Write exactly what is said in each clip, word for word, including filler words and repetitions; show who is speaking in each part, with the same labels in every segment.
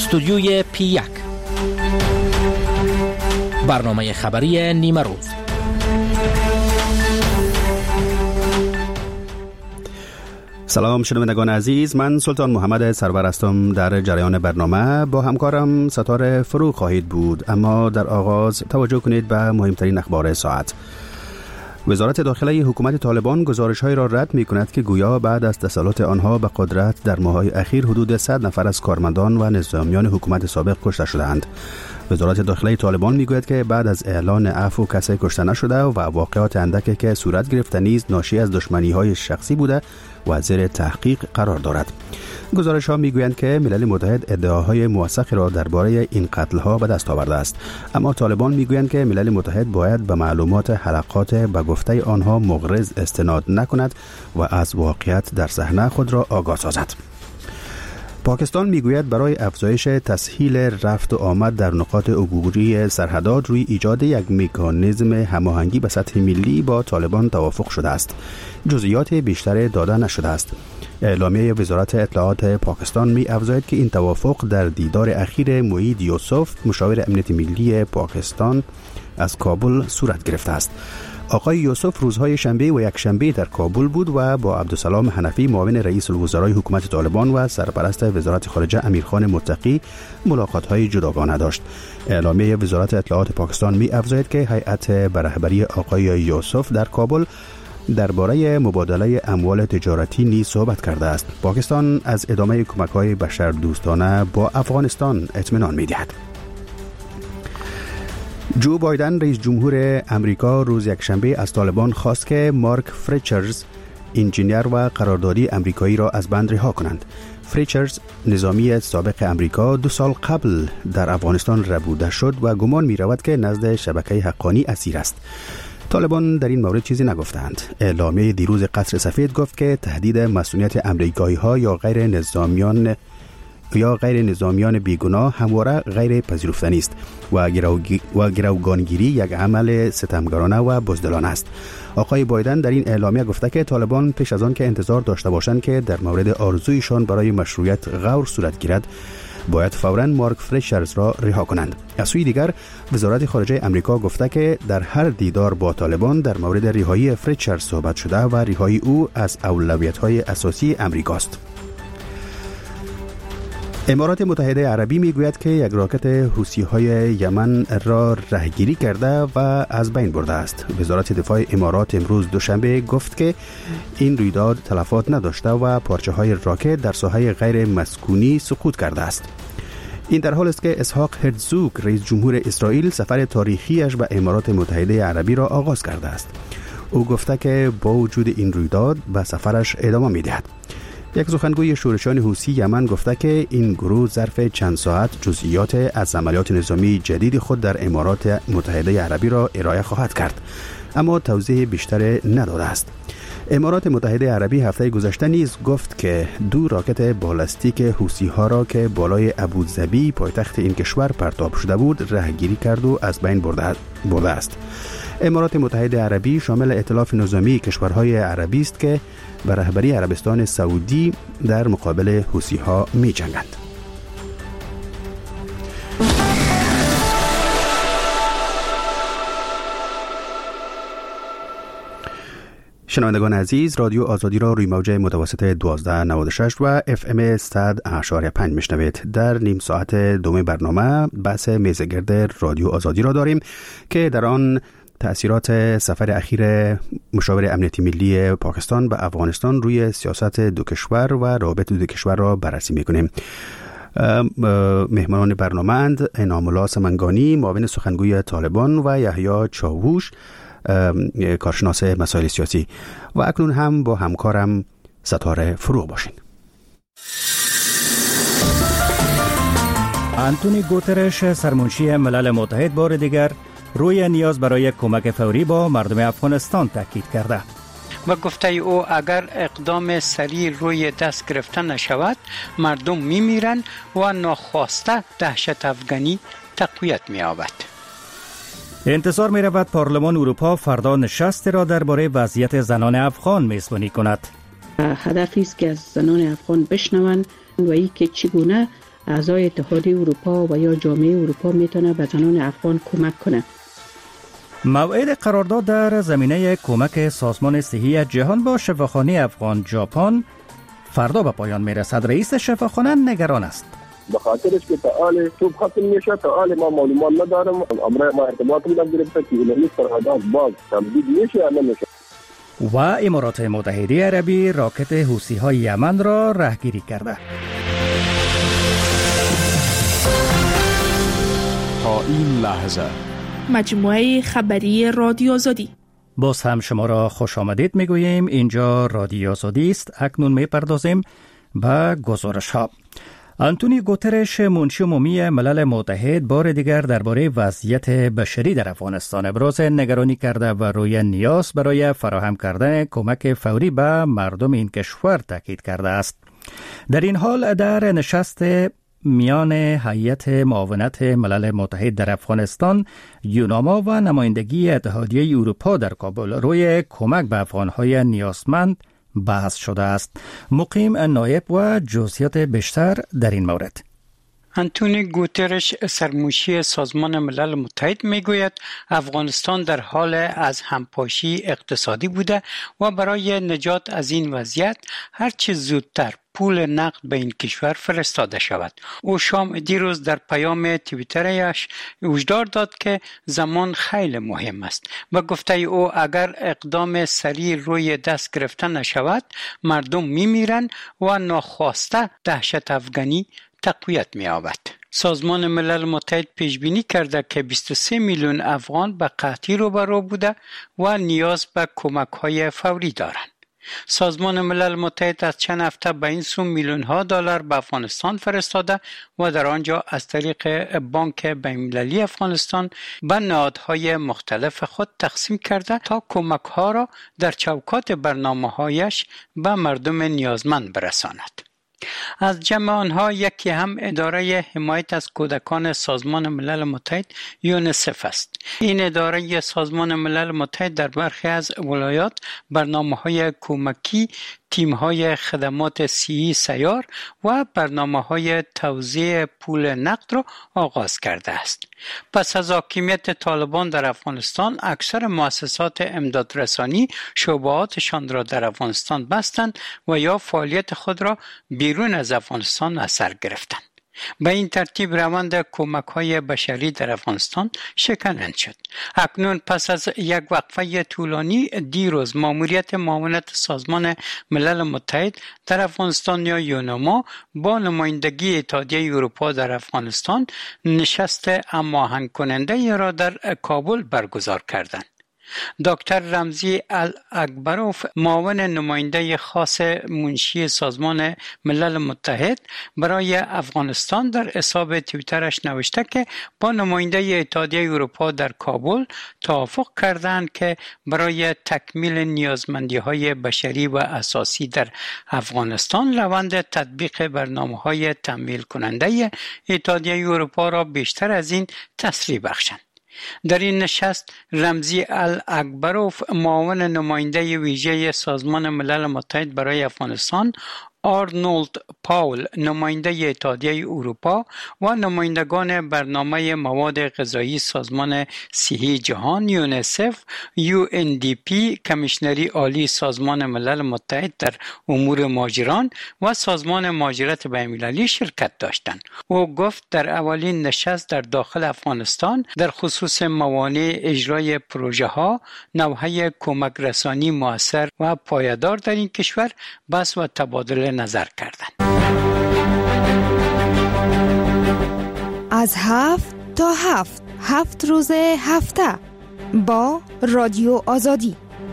Speaker 1: استودیوی پی یک، برنامه خبری نیمه روز.
Speaker 2: سلام شنوندگان عزیز، من سلطان محمد سرور هستم. در جریان برنامه با همکارم ستاره فروغ خواهید بود، اما در آغاز توجه کنید به مهمترین اخبار ساعت. وزارت داخلی حکومت طالبان گزارش‌هایی را رد می‌کند که گویا بعد از تسلط آنها به قدرت در ماه‌های اخیر حدود صد نفر از کارمندان و نظامیان حکومت سابق کشته شدند. وزارت داخلی طالبان میگوید که بعد از اعلان عفو کسی کشته نشده و واقعات اندکی که صورت گرفته نیز ناشی از دشمنی‌های شخصی بوده و زیر تحقیق قرار دارد. گزارش‌ها میگویند که ملل متحد ادعاهای موثقی را درباره این قتل‌ها به دست آورده است، اما طالبان میگویند که ملل متحد باید به معلومات حلقات به گفته آنها مغرض استناد نکند و از واقعیت در صحنه خود را آگاه سازد. پاکستان میگوید برای افزایش تسهیل رفت و آمد در نقاط عبوری سرحدات روی ایجاد یک مکانیزم هماهنگی به سطح ملی با طالبان توافق شده است. جزئیات بیشتر داده نشده است. اعلامیه وزارت اطلاعات پاکستان می افزاید که این توافق در دیدار اخیر موعید یوسف مشاور امنیت ملی پاکستان از کابل صورت گرفته است. آقای یوسف روزهای شنبه و یک شنبه در کابل بود و با عبدالسلام حنفی معاون رئیس الوزرای حکومت طالبان و سرپرست وزارت خارجه امیرخان متقی ملاقات‌های جداگانه داشت. اعلامیه وزارت اطلاعات پاکستان می افزاید که هیئت به رهبری آقای یوسف در کابل درباره مبادله اموال تجارتی نیز صحبت کرده است. پاکستان از ادامه کمک‌های بشردوستانه با افغانستان اطمینان می‌دهد. جو بایدن رئیس جمهور امریکا روز یکشنبه از طالبان خواست که مارک فریچرز انجینیر و قراردادی امریکایی را از بند رها کنند. فریچرز نظامی سابق امریکا دو سال قبل در افغانستان ربوده شد و گمان می رود که نزد شبکه حقانی اسیر است. طالبان در این مورد چیزی نگفتند. اعلامیه دیروز قصر سفید گفت که تهدید مسئولیت امریکایی ها یا غیر نظامیان یا غیر نظامیان بیگناه همواره غیر پذیرفتنی است و و گروگانگیری یک عمل ستمگرانه و بزدلانه است. آقای بایدن در این اعلامیه گفته که طالبان پیش از آن که انتظار داشته باشند که در مورد آرزویشان برای مشروعیت غور صورت گیرد، باید فوراً مارک فریچرز را رها کنند. از سوی دیگر وزارت خارجه امریکا گفته که در هر دیدار با طالبان در مورد رهایی فریچرز صحبت شده و رهایی او از اولویت‌های اساسی امریکاست. امارات متحده عربی میگوید که یک راکت حوثی‌های یمن را رهگیری کرده و از بین برده است. وزارت دفاع امارات امروز دوشنبه گفت که این رویداد تلفات نداشته و پارچه‌های راکت در ساحه غیر مسکونی سقوط کرده است. این در حال است که اسحاق هرتزوگ رئیس جمهور اسرائیل سفر تاریخیش به امارات متحده عربی را آغاز کرده است. او گفته که با وجود این رویداد به سفرش ادامه می‌دهد. یک سخنگوی شورشیان حوثی یمن گفته که این گروه ظرف چند ساعت جزئیات از عملیات نظامی جدید خود در امارات متحده عربی را ارائه خواهد کرد، اما توضیح بیشتر نداده است. امارات متحده عربی هفته گذشته نیز گفت که دو راکت بالستیک حوثی ها را که بالای ابوظبی پایتخت این کشور پرتاب شده بود رهگیری کرد و از بین برده است. امارات متحده عربی شامل ائتلاف نظامی کشورهای عربی است که به رهبری عربستان سعودی در مقابل حوثی ها می جنگند. شنوندگان عزیز، رادیو آزادی را روی موج متوسط دوازده نود و شش و اف ام صد و پنج میشنوید. در نیم ساعت دوم برنامه بحث میزگرد رادیو آزادی را داریم که در آن تأثیرات سفر اخیر مشاور امنیتی ملی پاکستان به افغانستان روی سیاست دو کشور و روابط دو کشور را بررسی میکنیم. مهمانان برنامه اند انعام الله سمنگانی معاون سخنگوی طالبان و یحیی چاووش کارشناس مسائل سیاسی و اکنون هم با همکارم ستاره فروغ باشین.
Speaker 3: آنتونی گوترش سرمنشی ملل متحد بار دیگر روی نیاز برای کمک فوری با مردم افغانستان تاکید کرده
Speaker 4: و گفته او اگر اقدام سریع روی دست گرفته نشود مردم میمیرند و ناخواسته دهشت افغانی تقویت می‌یابد.
Speaker 3: انتظار می رود پارلمان اروپا فردا نشستی را درباره وضعیت زنان افغان میزبانی کند.
Speaker 5: هدفی است که از زنان افغان بشنوند و ای که چگونه اعضای اتحادیه اروپا و یا جامعه اروپا میتونه به زنان افغان کمک کنه.
Speaker 3: موعد قرارداد در زمینه کمک سازمان صحی جهان با شفاخانه افغان ژاپن فردا به پایان میرسد. رئیس شفاخانه نگران است.
Speaker 6: به خاطرش که تعال تو ختم میشه، تعال ما معلومات ندارم، امر ما ارتباط نگرفته که این قرارداد باز تمدید میشه یا نمیشه.
Speaker 3: و امارات متحده عربی راکت حوثی های یمن را رهگیری کرده.
Speaker 7: تا این لحظه
Speaker 8: مجموعه خبری رادیو آزادی.
Speaker 3: باز هم شما را خوش آمدید میگوییم. اینجا رادیو آزادی است. اکنون میپردازیم به گزارش ها. آنتونی گوترش، منشی عمومی ملل متحد، بار دیگر درباره وضعیت بشری در افغانستان ابراز نگرانی کرده و روی نیاز برای فراهم کردن کمک فوری به مردم این کشور تاکید کرده است. در این حال در نشست میان هیئت معاونت ملل متحد در افغانستان، یوناما و نمایندگی اتحادیه اروپا در کابل روی کمک به افغانهای نیازمند بحث شده است. مقیم نایب و جزئیات بیشتر در این مورد.
Speaker 4: آنتونی گوترش، سرمنشی سازمان ملل متحد، میگوید افغانستان در حال از همپاشی اقتصادی بوده و برای نجات از این وضعیت هرچه زودتر پول نقد به این کشور فرستاده شود. او شام دیروز در پیام توییترش هشدار داد که زمان خیلی مهم است. به گفته او اگر اقدام سریع روی دست گرفته نشود، مردم میمیرند و ناخواسته دهشت افغانی تقویت می‌یابد. سازمان ملل متحد پیش بینی کرده که بیست و سه میلیون افغان به قحطی روبرو بوده و نیاز به کمک‌های فوری دارند. سازمان ملل متحد از چند هفته به این سو میلیون ها دلار به افغانستان فرستاده و در آنجا از طریق بانک بین‌المللی افغانستان به نهادهای مختلف خود تقسیم کرده تا کمک ها را در چوکات برنامه‌هایش به مردم نیازمند برساند. از جمع آنها یکی هم اداره حمایت از کودکان سازمان ملل متحد یونیسف است. این اداره سازمان ملل متحد در برخی از ولایات برنامه‌های کمکی، تیم‌های خدمات صحی سیار و برنامه‌های توزیع پول نقد را آغاز کرده است. پس از حاکمیت طالبان در افغانستان، اکثر مؤسسات امدادرسانی شعبه‌هاتشان را در افغانستان بستند و یا فعالیت خود را بیرون از افغانستان از سر گرفتند. به این ترتیب روند کمک‌های بشری در افغانستان شکننده شد. اکنون پس از یک وقفه طولانی، دیروز ماموریت معاونت سازمان ملل متحد در افغانستان یا یوناما با نمایندگی اتحادیه اروپا در افغانستان نشست هماهنگ کننده را در کابل برگزار کردند. دکتر رمزی الاکبروف، معاون نماینده خاص منشی سازمان ملل متحد برای افغانستان، در حساب توییترش نوشته که با نماینده اتحادیه اروپا در کابل توافق کردند که برای تکمیل نیازمندی‌های بشری و اساسی در افغانستان روند تطبیق برنامه‌های تمویل کننده اتحادیه اروپا را بیشتر از این تسریع بخشند. در این نشست رمزی الاکبروف، معاون نماینده ویژه سازمان ملل متحد برای افغانستان، آرنولد پاول، نماینده اتحادیه اروپا و نمایندگان برنامه مواد غذایی سازمان صحی جهان یونیسف، یو ان دی پی، کمیشنری عالی سازمان ملل متحد در امور مهاجران و سازمان مهاجرت بین‌المللی شرکت داشتند. او گفت در اولین نشست در داخل افغانستان در خصوص موانع اجرای پروژه ها، نوحه کمک رسانی مؤثر و پایدار در این کشور بحث و تبادله نظر کردند.
Speaker 9: از هفت تا هفت هفت روز هفته با رادیو آزادی.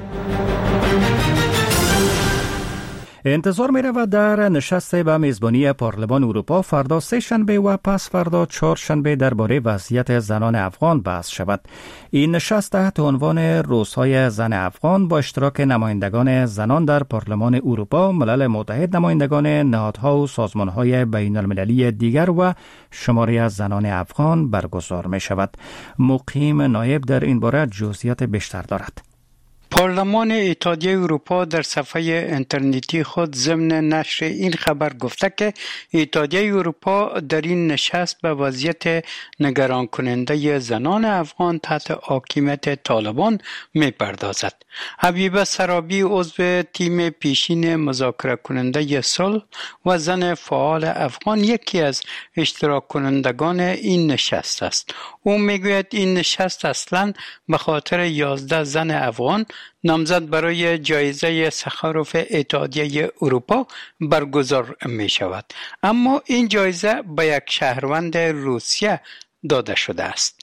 Speaker 3: انتظار می رود در نشست به میزبانی پارلمان اروپا فردا سه شنبه و پس فردا چهار شنبه درباره وضعیت زنان افغان بحث شود. این نشست تحت عنوان روزهای زن افغان با اشتراک نمایندگان زنان در پارلمان اروپا، ملل متحد، نمایندگان نهادها و سازمانهای بین المللی دیگر و شماری از زنان افغان برگزار می شود. مقیم نایب در این باره جزئیات بیشتر دارد.
Speaker 4: پارلمان اتحادیه اروپا در صفحه اینترنتی خود ضمن نشر این خبر گفته که اتحادیه اروپا در این نشست به وضعیت نگران کننده زنان افغان تحت حاکمیت طالبان میپردازد. حبیبه سرابی عضو تیم پیشین مذاکره کننده صلح و زن فعال افغان یکی از اشتراک کنندگان این نشست است. او میگوید این نشست اصلاً به خاطر یازده زن افغان نامزد برای جایزه سخاروف اتحادیه اروپا برگزار می شود، اما این جایزه به یک شهروند روسیه داده شده است.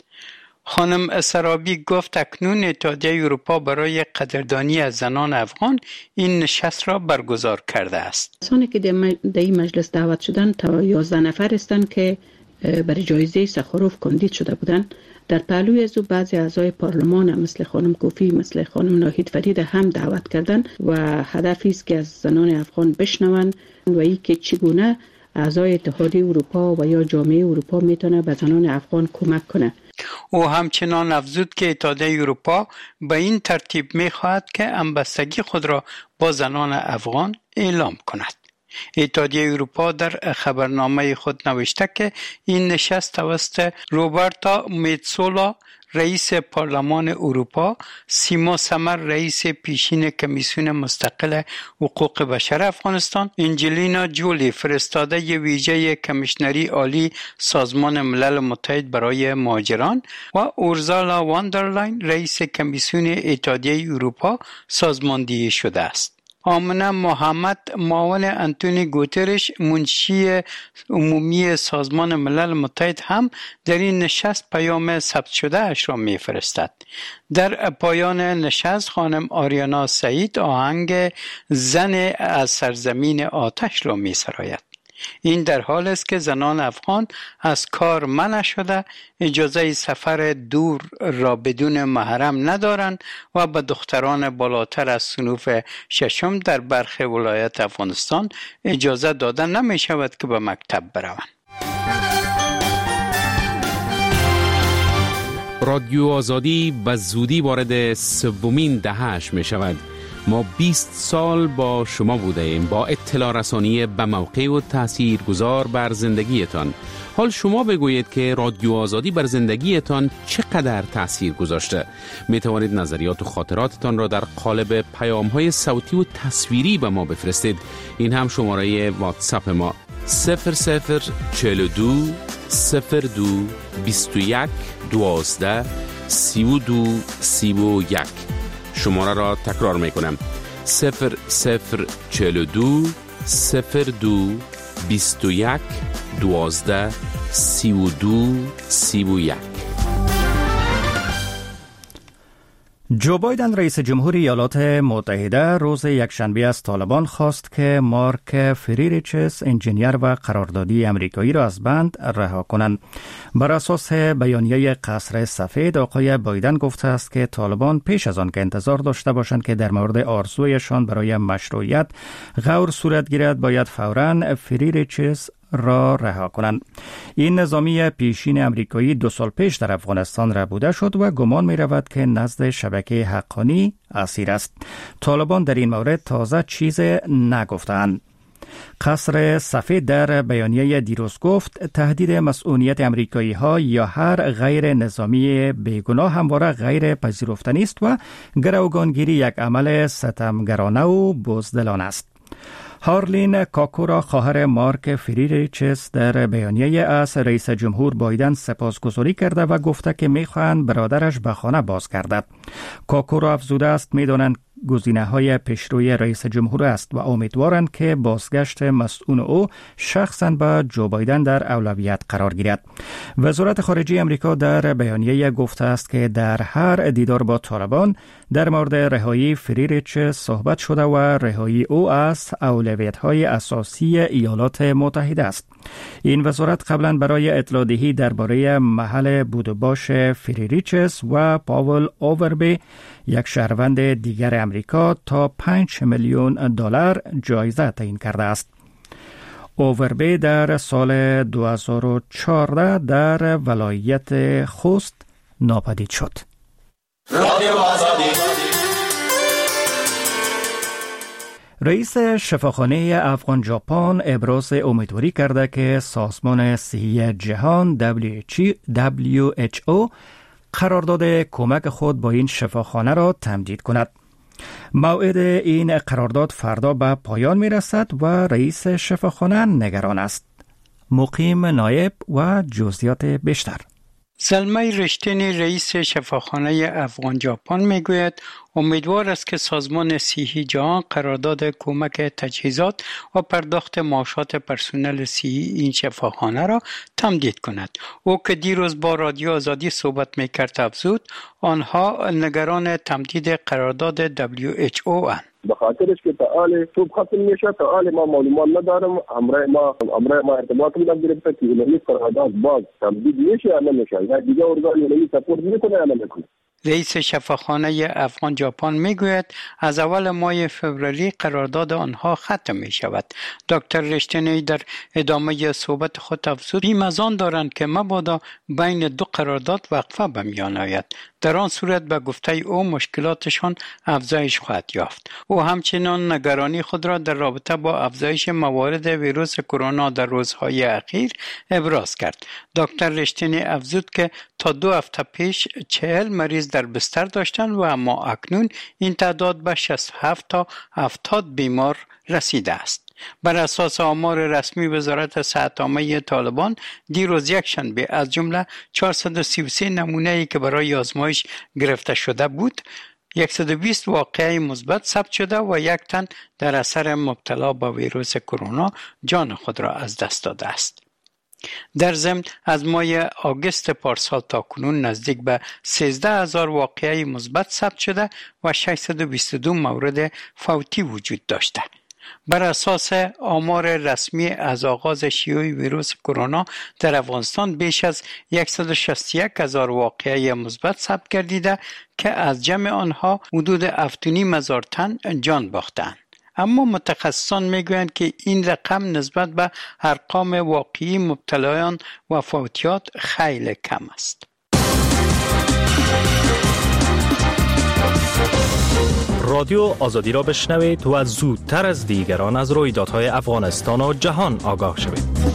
Speaker 4: خانم سرابی گفت اکنون اتحادیه اروپا برای قدردانی از زنان افغان این نشست را برگزار کرده است.
Speaker 5: کسانی که در این مجلس دعوت شدند تا یازده نفر هستند که برای جایزه سخاروف کاندید شده بودند. در پهلوی از او بعضی اعضای پارلمان مثل خانم کوفی، مثل خانم ناهید فرید هم دعوت کردند و هدفی است که از زنان افغان بشنوند و ای که چگونه اعضای اتحادیه اروپا و یا جامعه اروپا میتونه به زنان افغان کمک کنه.
Speaker 4: او همچنان افزود که اتحادیه اروپا به این ترتیب میخواهد که همبستگی خود را با زنان افغان اعلام کند. اتحادیه اروپا در خبرنامه خود نوشته که این نشست توسط روبرتا میتسولا رئیس پارلمان اروپا، سیما سمر رئیس پیشین کمیسیون مستقل حقوق بشر افغانستان، انجلینا جولی فرستاده ویژه کمیشنری عالی سازمان ملل متحد برای مهاجران و اورزالا واندرلاین رئیس کمیسیون اتحادیه اروپا سازماندهی شده است. آمنه محمد معاون انتونی گوترش منشی عمومی سازمان ملل متحد هم در این نشست پیام ثبت شده اش را می فرستد. در پایان نشست خانم آریانا سعید آهنگ زن از سرزمین آتش را می سراید. این در حال است که زنان افغان از کار منع شده، اجازه سفر دور را بدون محرم ندارند و به دختران بالاتر از صنوف ششم در برخی ولایت افغانستان اجازه داده نمی شود که به مکتب بروند.
Speaker 10: رادیو آزادی به زودی وارد سومین دهه‌اش می شود. ما بیست سال با شما بوده ایم، با اطلاع رسانی به موقع و تأثیر گذار بر زندگیتان. حال شما بگویید که رادیو آزادی بر زندگیتان چقدر تأثیر گذاشته. می توانید نظریات و خاطراتتان را در قالب پیام‌های صوتی و تصویری به ما بفرستید. این هم شماره واتساپ ما صفر صفر چهل و دو صفر دو بیست و یک دوازده سی و دو سی و یک. شماره را تکرار می کنم صفر صفر چهل و دو صفر دو بیست و یک دوازده سی و دو سی و یک.
Speaker 3: جو بایدن رئیس جمهور ایالات متحده روز یکشنبه از طالبان خواست که مارک فریریچس انجینیر و قراردادی امریکایی را از بند رها کنند. بر اساس بیانیه قصر سفید آقای بایدن گفته است که طالبان پیش از آن که انتظار داشته باشند که در مورد آرزویشان برای مشروعیت غور صورت گیرد باید فوراً فریریچس را رها کنند. این نظامی پیشین امریکایی دو سال پیش در افغانستان ربوده شد و گمان می رود که نزد شبکه حقانی اسیر است. طالبان در این مورد تازه چیز نگفتند. قصر سفید در بیانیه دیروز گفت تهدید مسئولیت امریکایی ها یا هر غیر نظامی بیگناه همواره غیر پذیرفتنی است و گروگانگیری یک عمل ستمگرانه و بزدلانه است. هارلین کاکورا خواهر مارک فریریچس در بیانیه از رئیس جمهور بایدن سپاسگزاری کرده و گفته که میخواهند برادرش به خانه بازگردد. کاکورا افزوده است میدانند گزینه‌های پیشروی رئیس جمهور است و امیدوارند که بازگشت مسئول او شخصاً به جو بایدن در اولویت قرار گیرد. وزارت خارجه آمریکا در بیانیه گفته است که در هر دیدار با طالبان در مورد رهایی فریریچ صحبت شده و رهایی او از اولویت‌های اساسی ایالات متحده است. این وزارت قبلا برای اطلاع دهی درباره محل بود و باش فریریچس و پاول اووربی یک شهروند دیگر امریکا تا پنج میلیون دلار جایزه تعیین کرده است. اووربی در سال دو هزار و چهارده در ولایت خوست ناپدید شد.
Speaker 11: رادیو آزادی
Speaker 3: رئیس شفاخانه افغان ژاپن ابراز امیدواری کرده که سازمان صحی جهان دبلیو اچ او قرارداد کمک خود با این شفاخانه را تمدید کند. موعد این قرارداد فردا به پایان می رسد و رئیس شفاخانه نگران است. مقیم نایب و جزئیات بیشتر.
Speaker 4: زلمه رشتینی رئیس شفاخانه افغان ژاپن میگوید امیدوار است که سازمان صحی جهان قرارداد کمک تجهیزات و پرداخت معاشات پرسنل صحی این شفاخانه را تمدید کند. او که دیروز با رادیو آزادی صحبت میکرد افزود آنها نگران تمدید قرارداد دبلیو اچ او اند.
Speaker 6: به خاطرش که تعال صبح ختم میشه تعال ما معلومات ندارم همراه ما همراه ما ارتباط نگرفته که این قرارداد باز تمدید میشه یا نمیشه یا دیگه ارگان اینو سپورت میکنه یا نمیکنه.
Speaker 4: رئیس شفاخانه افغان ژاپن میگوید از اول ماه فوریه قرارداد آنها ختم می شود. دکتر رشتینی در ادامه صحبت خود افزود بیم از آن دارند که مبادا بین دو قرارداد وقفه به میان آید. در آن صورت به گفته او مشکلاتشان افزایش خواهد یافت. او همچنان نگرانی خود را در رابطه با افزایش موارد ویروس کرونا در روزهای اخیر ابراز کرد. دکتر رشتینی افزود که تا دو هفته پیش چهل مریض در بستر داشتند و اما اکنون این تعداد به شصت و هفت تا هفتاد بیمار رسیده است. بر اساس آمار رسمی وزارت صحت عامه طالبان دیروز یکشنبه از جمله چهارصد و سی و سه نمونه‌ای که برای آزمایش گرفته شده بود صد و بیست واقعه مثبت ثبت شده و یک تن در اثر مبتلا به ویروس کرونا جان خود را از دست داده است. در ضمن از ماه آگوست پارسال تا کنون نزدیک به سیزده هزار واقعه مثبت ثبت شده و ششصد و بیست و دو مورد فوتی وجود داشته. بر اساس آمار رسمی از آغاز شیوع ویروس کرونا در افغانستان بیش از صد و شصت و یک هزار واقعه مثبت ثبت گردیده که از جمع آنها حدود هفت و نیم هزار تن جان باختند. اما متخصصان میگویند که این رقم نسبت به ارقام واقعی مبتلایان و فوتیات خیلی کم است.
Speaker 1: رادیو آزادی را بشنوید و زودتر از دیگران از رویدادهای افغانستان و جهان آگاه شوید.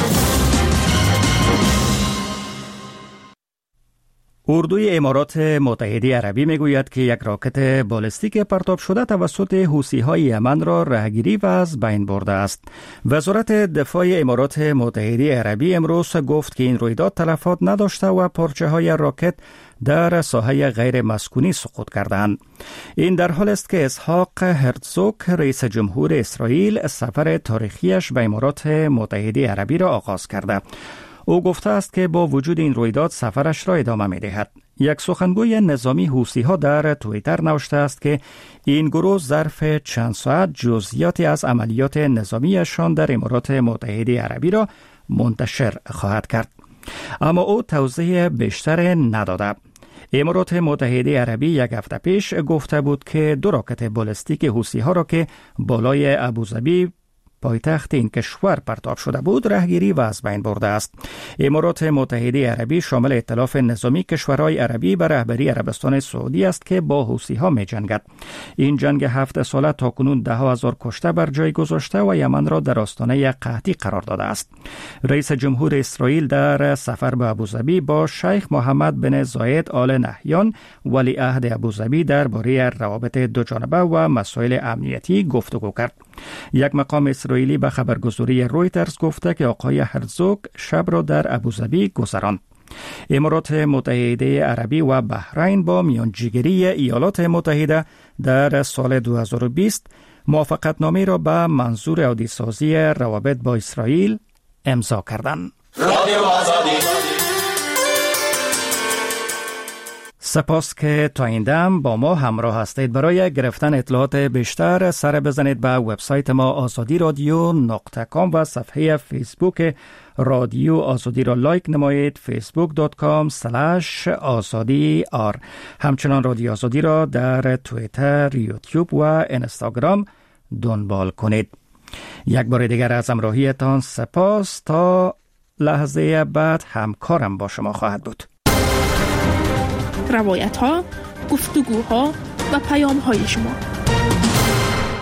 Speaker 3: اردوی امارات متحده عربی میگوید که یک راکت بالستیک پرتاب شده توسط حوثی‌های یمن را رهگیری و از بین برده است. وزارت دفاع امارات متحده عربی امروز گفت که این رویداد تلفات نداشته و پارچه‌های راکت در ساحه غیر مسکونی سقوط کردند. این در حال است که اسحاق هرتزوگ رئیس جمهور اسرائیل سفر تاریخیش به امارات متحده عربی را آغاز کرده. او گفته است که با وجود این رویداد سفرش را ادامه می دهد. یک سخنگوی نظامی حوثی‌ها در توییتر نوشته است که این گروه ظرف چند ساعت جزئیاتی از عملیات نظامیشان در امارات متحده عربی را منتشر خواهد کرد. اما او توضیح بیشتر نداده. امارات متحده عربی یک هفته پیش گفته بود که دو راکت بالستیک حوثی‌ها را که بالای ابوظبی پایتخت این کشور پرتاب شده بود رهگیری و از بین برده است. امارات متحده عربی شامل ائتلاف نظامی کشورهای عربی به رهبری عربستان سعودی است که با حوثی‌ها می‌جنگد. این جنگ هفت ساله تاکنون ده هزار کشته بر جای گذاشته و یمن را در آستانه قحطی قرار داده است. رئیس جمهور اسرائیل در سفر به ابوظبی با شیخ محمد بن زاید آل نهیان ولی عهد ابوظبی درباره روابط دوجانبه و مسائل امنیتی گفتگو کرد. یک مقام اسرائیلی به خبرگزاری رویترز گفته که آقای هرزوگ شب را در ابوظبی گذراند. امارات متحده عربی و بحرین با میانجیگری ایالات متحده در سال دو هزار و بیست موافقتنامه را به منظور عادی‌سازی روابط با اسرائیل امضا کردند. رادیو آزادی. سپاس که تا این دم با ما همراه هستید. برای گرفتن اطلاعات بیشتر سر بزنید به وبسایت ما آزادی رادیو نقطه کام و صفحه فیسبوک رادیو آزادی را لایک نمایید فیسبوک دات کام اسلش آزادی آر. همچنان رادیو آزادی را در توییتر، یوتیوب و اینستاگرام دنبال کنید. یک بار دیگر از همراهیتان سپاس. تا لحظه بعد همکارم با شما خواهد بود.
Speaker 8: روایت ها، گفتگوها و پیام های شما.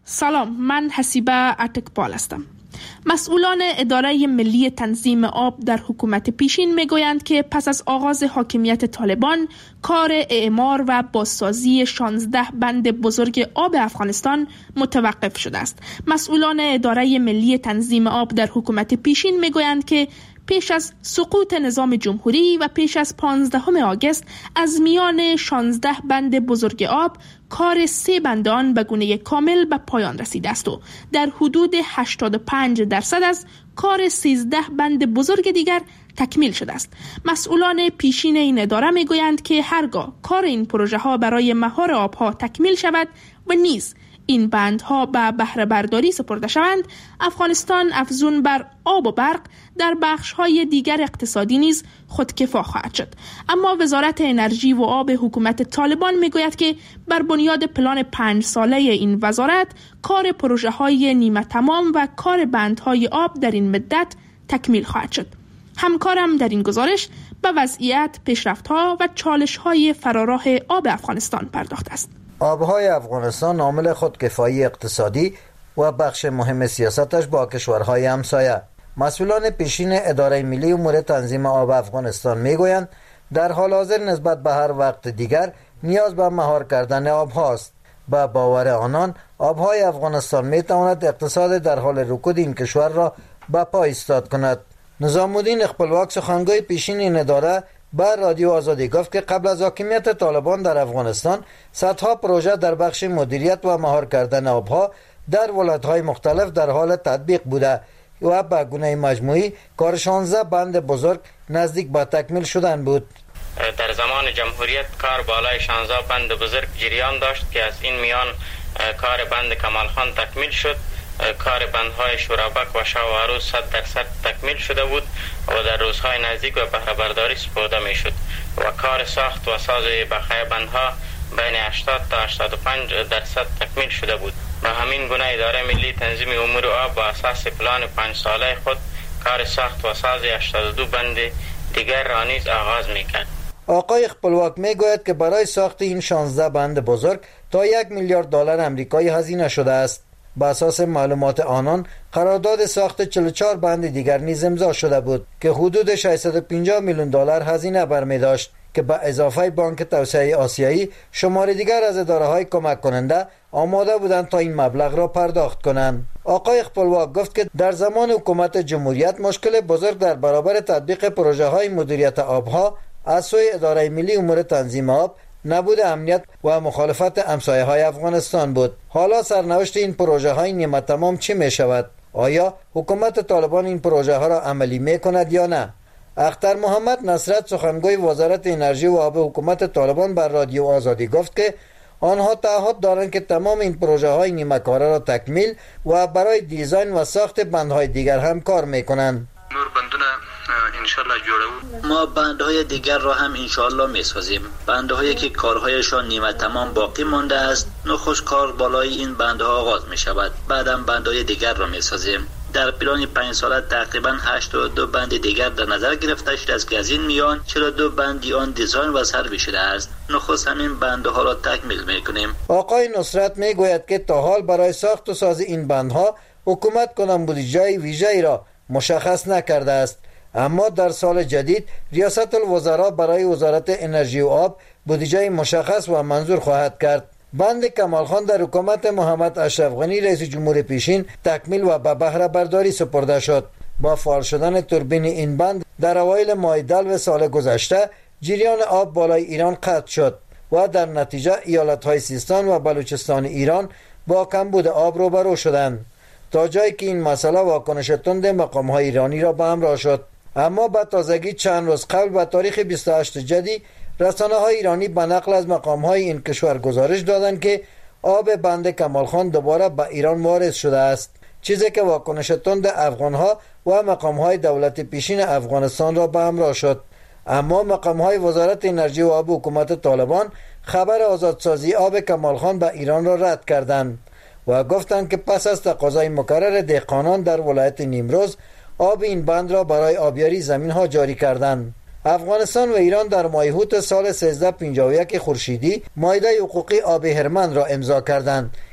Speaker 8: سلام، من حسیبه اتکپال هستم. مسئولان اداره ملی تنظیم آب در حکومت پیشین میگویند که پس از آغاز حاکمیت طالبان کار اعمار و بازسازی شانزده بند بزرگ آب افغانستان متوقف شده است. مسئولان اداره ملی تنظیم آب در حکومت پیشین میگویند که پیش از سقوط نظام جمهوری و پیش از پانزدهم آگوست از میان شانزده بند بزرگ آب کار سه بند آن به گونه کامل به پایان رسیده است و در حدود هشتاد و پنج درصد از کار سیزده بند بزرگ دیگر تکمیل شده است. مسئولان پیشین این اداره میگویند که هرگاه کار این پروژه ها برای مهار آبها تکمیل شود و نیز این بندها به بهره برداری سپرده شوند، افغانستان افزون بر آب و برق در بخش‌های دیگر اقتصادی نیز خودکفا خواهد شد. اما وزارت انرژی و آب حکومت طالبان میگوید که بر بنیاد پلان پنج ساله این وزارت کار پروژه‌های نیمه تمام و کار بندهای آب در این مدت تکمیل خواهد شد. همکارم در این گزارش به وضعیت، پیشرفت‌ها و چالش‌های فراراه آب افغانستان پرداخته است.
Speaker 11: آبهای افغانستان عامل خودکفایی اقتصادی و بخش مهم سیاستش با کشورهای همسایه. مسئولان پیشین اداره ملی امور تنظیم آب افغانستان میگویند در حال حاضر نسبت به هر وقت دیگر نیاز به مهار کردن آب هاست. با باور آنان آبهای افغانستان میتواند اقتصاد در حال رکود این کشور را به پا ایستاد کند. نظام الدین خپلواک سخنگوی پیشین این اداره بر رادیو آزادی گفت که قبل از حاکمیت طالبان در افغانستان صدها پروژه در بخش مدیریت و مهار کردن آبها در ولایت‌های مختلف در حال تطبیق بوده و به گونه مجموعی کار شانزده بند بزرگ نزدیک به تکمیل شدن بود.
Speaker 12: در زمان جمهوریت کار بالای شانزده بند بزرگ جریان داشت که از این میان کار بند کمال خان تکمیل شد. کار بندهای شورابک و شاه و عروس صد درصد تکمیل شده بود و در روزهای نزدیک و بهره برداری سپرده می شد و کار ساخت و ساز بقیه بندها بین هشتاد تا هشتاد و پنج درصد تکمیل شده بود. به همین گونه اداره ملی تنظیم امور آب با اساس پلان پنج ساله خود کار ساخت و ساز هشتاد و دو بند دیگر را نیز آغاز می کرد.
Speaker 11: آقای خپلواک می گوید که برای ساخت این شانزده بند بزرگ تا یک میلیارد دلار آمریکایی هزینه شده است. با اساس معلومات آنان قرارداد ساخت چهل و چهار بند دیگر نیز امضا شده بود که حدود ششصد و پنجاه میلیون دلار هزینه برمی داشت که به اضافه بانک توسعه آسیایی شمار دیگر از اداره‌های کمک کننده آماده بودند تا این مبلغ را پرداخت کنند. آقای خپلواک گفت که در زمان حکومت جمهوریت مشکل بزرگ در برابر تطبیق پروژه‌های مدیریت آبها از سوی اداره ملی امور تنظیم آب نبود امنیت و مخالفت همسایه‌های افغانستان بود. حالا سرنوشت این پروژه های نیمه تمام چی می شود؟ آیا حکومت طالبان این پروژه ها را عملی می کند یا نه؟ اختر محمد نصرت سخنگوی وزارت انرژی و آب حکومت طالبان بر رادیو آزادی گفت که آنها تعهد دارند که تمام این پروژه های نیمه کاره را تکمیل و برای دیزاین و ساخت بندهای دیگر هم کار می کنند.
Speaker 13: نور بندونه انشالله جوړو.
Speaker 14: ما بندهای دیگر را هم انشالله میسازیم. بندهایی که کارهایشان نیمه تمام باقی مانده است، نخست کار بالای این بندها آغاز می شود. بعدم بندهای دیگر را میسازیم. در پلان پنج ساله تقریبا هشتاد و دو بند دیگر در نظر گرفته شده است که از این میان چهل و دو بندی آن دیزاین و سروی شده است. نخست همین بندها را تکمیل میکنیم.
Speaker 11: آقای نصرت میگوید که تا حال برای ساخت و ساز این بندها حکومت کدام بودجه ویژه‌ای را مشخص نکرده است، اما در سال جدید ریاست الوزراء برای وزارت انرژی و آب بودجه مشخص و منظور خواهد کرد. بند کمال خان در حکومت محمد اشرف غنی رئیس جمهور پیشین تکمیل و به بهره برداری سپرده شد. با فعال شدن توربین این بند در اوایل ماه دلو سال گذشته جریان آب بالای ایران قطع شد و در نتیجه ایالت‌های سیستان و بلوچستان ایران با کمبود آب روبرو شدند، تا جایی که این مسئله واکنش تند مقام‌های ایرانی را به همراه شد. اما به تازگی چند روز قبل به تاریخ بیست و هشتم جدی رسانه‌های ایرانی به نقل از مقام‌های این کشور گزارش دادند که آب بند کمال خان دوباره به ایران وارد شده است، چیزی که واکنش تند افغان‌ها و مقام‌های دولت پیشین افغانستان را به همراه شد. اما مقام‌های وزارت انرژی و آب حکومت طالبان خبر آزادسازی آب کمال خان به ایران را رد کردند و گفتند که پس از تقاضای مکرر دهقانان در ولایت نیمروز آب این بند را برای آبیاری زمین ها جاری کردند. افغانستان و ایران در ماه اوت سال سیزده پنجاه و یک خورشیدی معاهده حقوقی آب هرمند را امضا کردند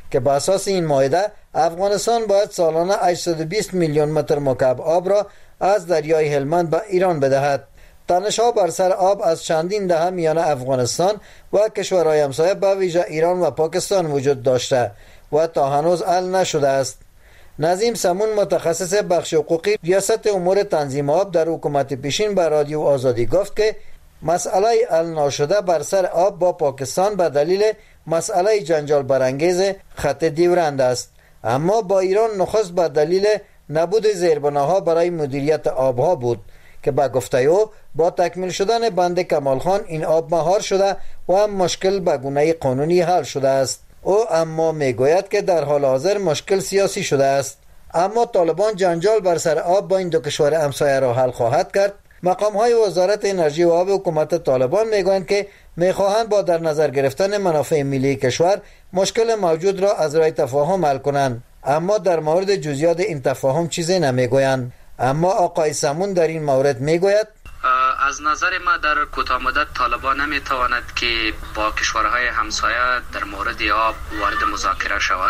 Speaker 11: که بر اساس این معاهده افغانستان باید سالانه هشتصد و بیست میلیون متر مکعب آب را از دریای هلمند به ایران بدهد. تنش‌ها بر سر آب از چندین دهه میان افغانستان و کشورهای همسایه به ویژه ایران و پاکستان وجود داشته و تا هنوز حل نشده است. نظیم سمون متخصص بخش حقوقی ریاست امور تنظیم آب در حکومت پیشین به رادیو آزادی گفت که مسئله حل ناشده بر سر آب با پاکستان به دلیل مسئله جنجال برانگیز خط دیورند است، اما با ایران نخست به دلیل نبود زیربناها برای مدیریت آبها بود که به گفته او با تکمیل شدن بند کمال خان این آب مهار شده و هم مشکل به گونه قانونی حل شده است. او اما میگوید که در حال حاضر مشکل سیاسی شده است، اما طالبان جنجال بر سر آب با این دو کشور همسایه را حل خواهد کرد. مقام های وزارت انرژی و آب حکومت طالبان میگویند که میخواهند با در نظر گرفتن منافع ملی کشور مشکل موجود را از راه تفاهم حل کنند، اما در مورد جزئیات این تفاهم چیزی نمیگویند. اما آقای سمون در این مورد میگوید
Speaker 13: از نظر ما در کوتاه مدت طالبان نمیتواند که با کشورهای همسایه در مورد آب وارد مذاکره شود.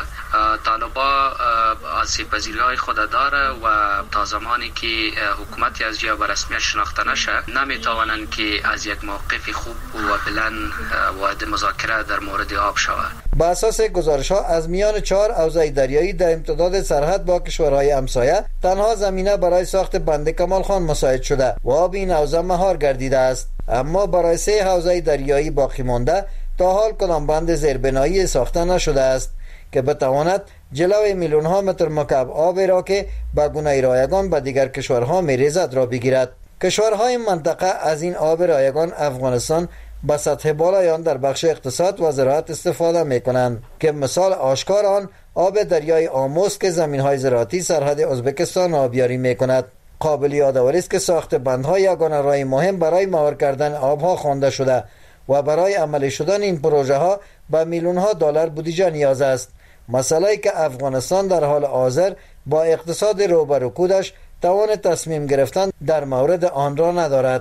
Speaker 13: طالبان آسیب‌پذیری‌های خود داره و تا زمانی که حکومتی از جهه به رسمیت شناخته نشه نمیتوانند که از یک موقف خوب و بلند وارد مذاکره در مورد آب شود.
Speaker 11: با اساس گزارش‌ها از میان چهار حوزه دریایی در امتداد سرحد با کشورهای همسایه تنها زمینه برای ساخت بند کمال خان مساعد شده و آب این حوزه مهار گردیده است، اما برای سه حوزه دریایی باقی مانده تا حال کدام بند زیربنایی ساخته نشده است که بتواند جلوی میلیون ها متر مکعب آب را که به گونه رایگان به دیگر کشورها میریزد را بگیرد. کشورهای منطقه از این آب رایگان افغانستان به سطح بالای آن در بخش اقتصاد و زراعت استفاده می کنند که مثال آشکار آن آب دریای آموز که زمین‌های زراعتی سرحد ازبکستان آبیاری می کند. قابل یادآوری است که ساخت بندها یگانه راه مهم برای مهار کردن آبها خوانده شده و برای عملی شدن این پروژه ها به میلیون ها دلار بودجه نیاز است. مسئله که افغانستان در حال حاضر با اقتصاد رو به رکودش توان تصمیم گرفتن در مورد آن را ندارد.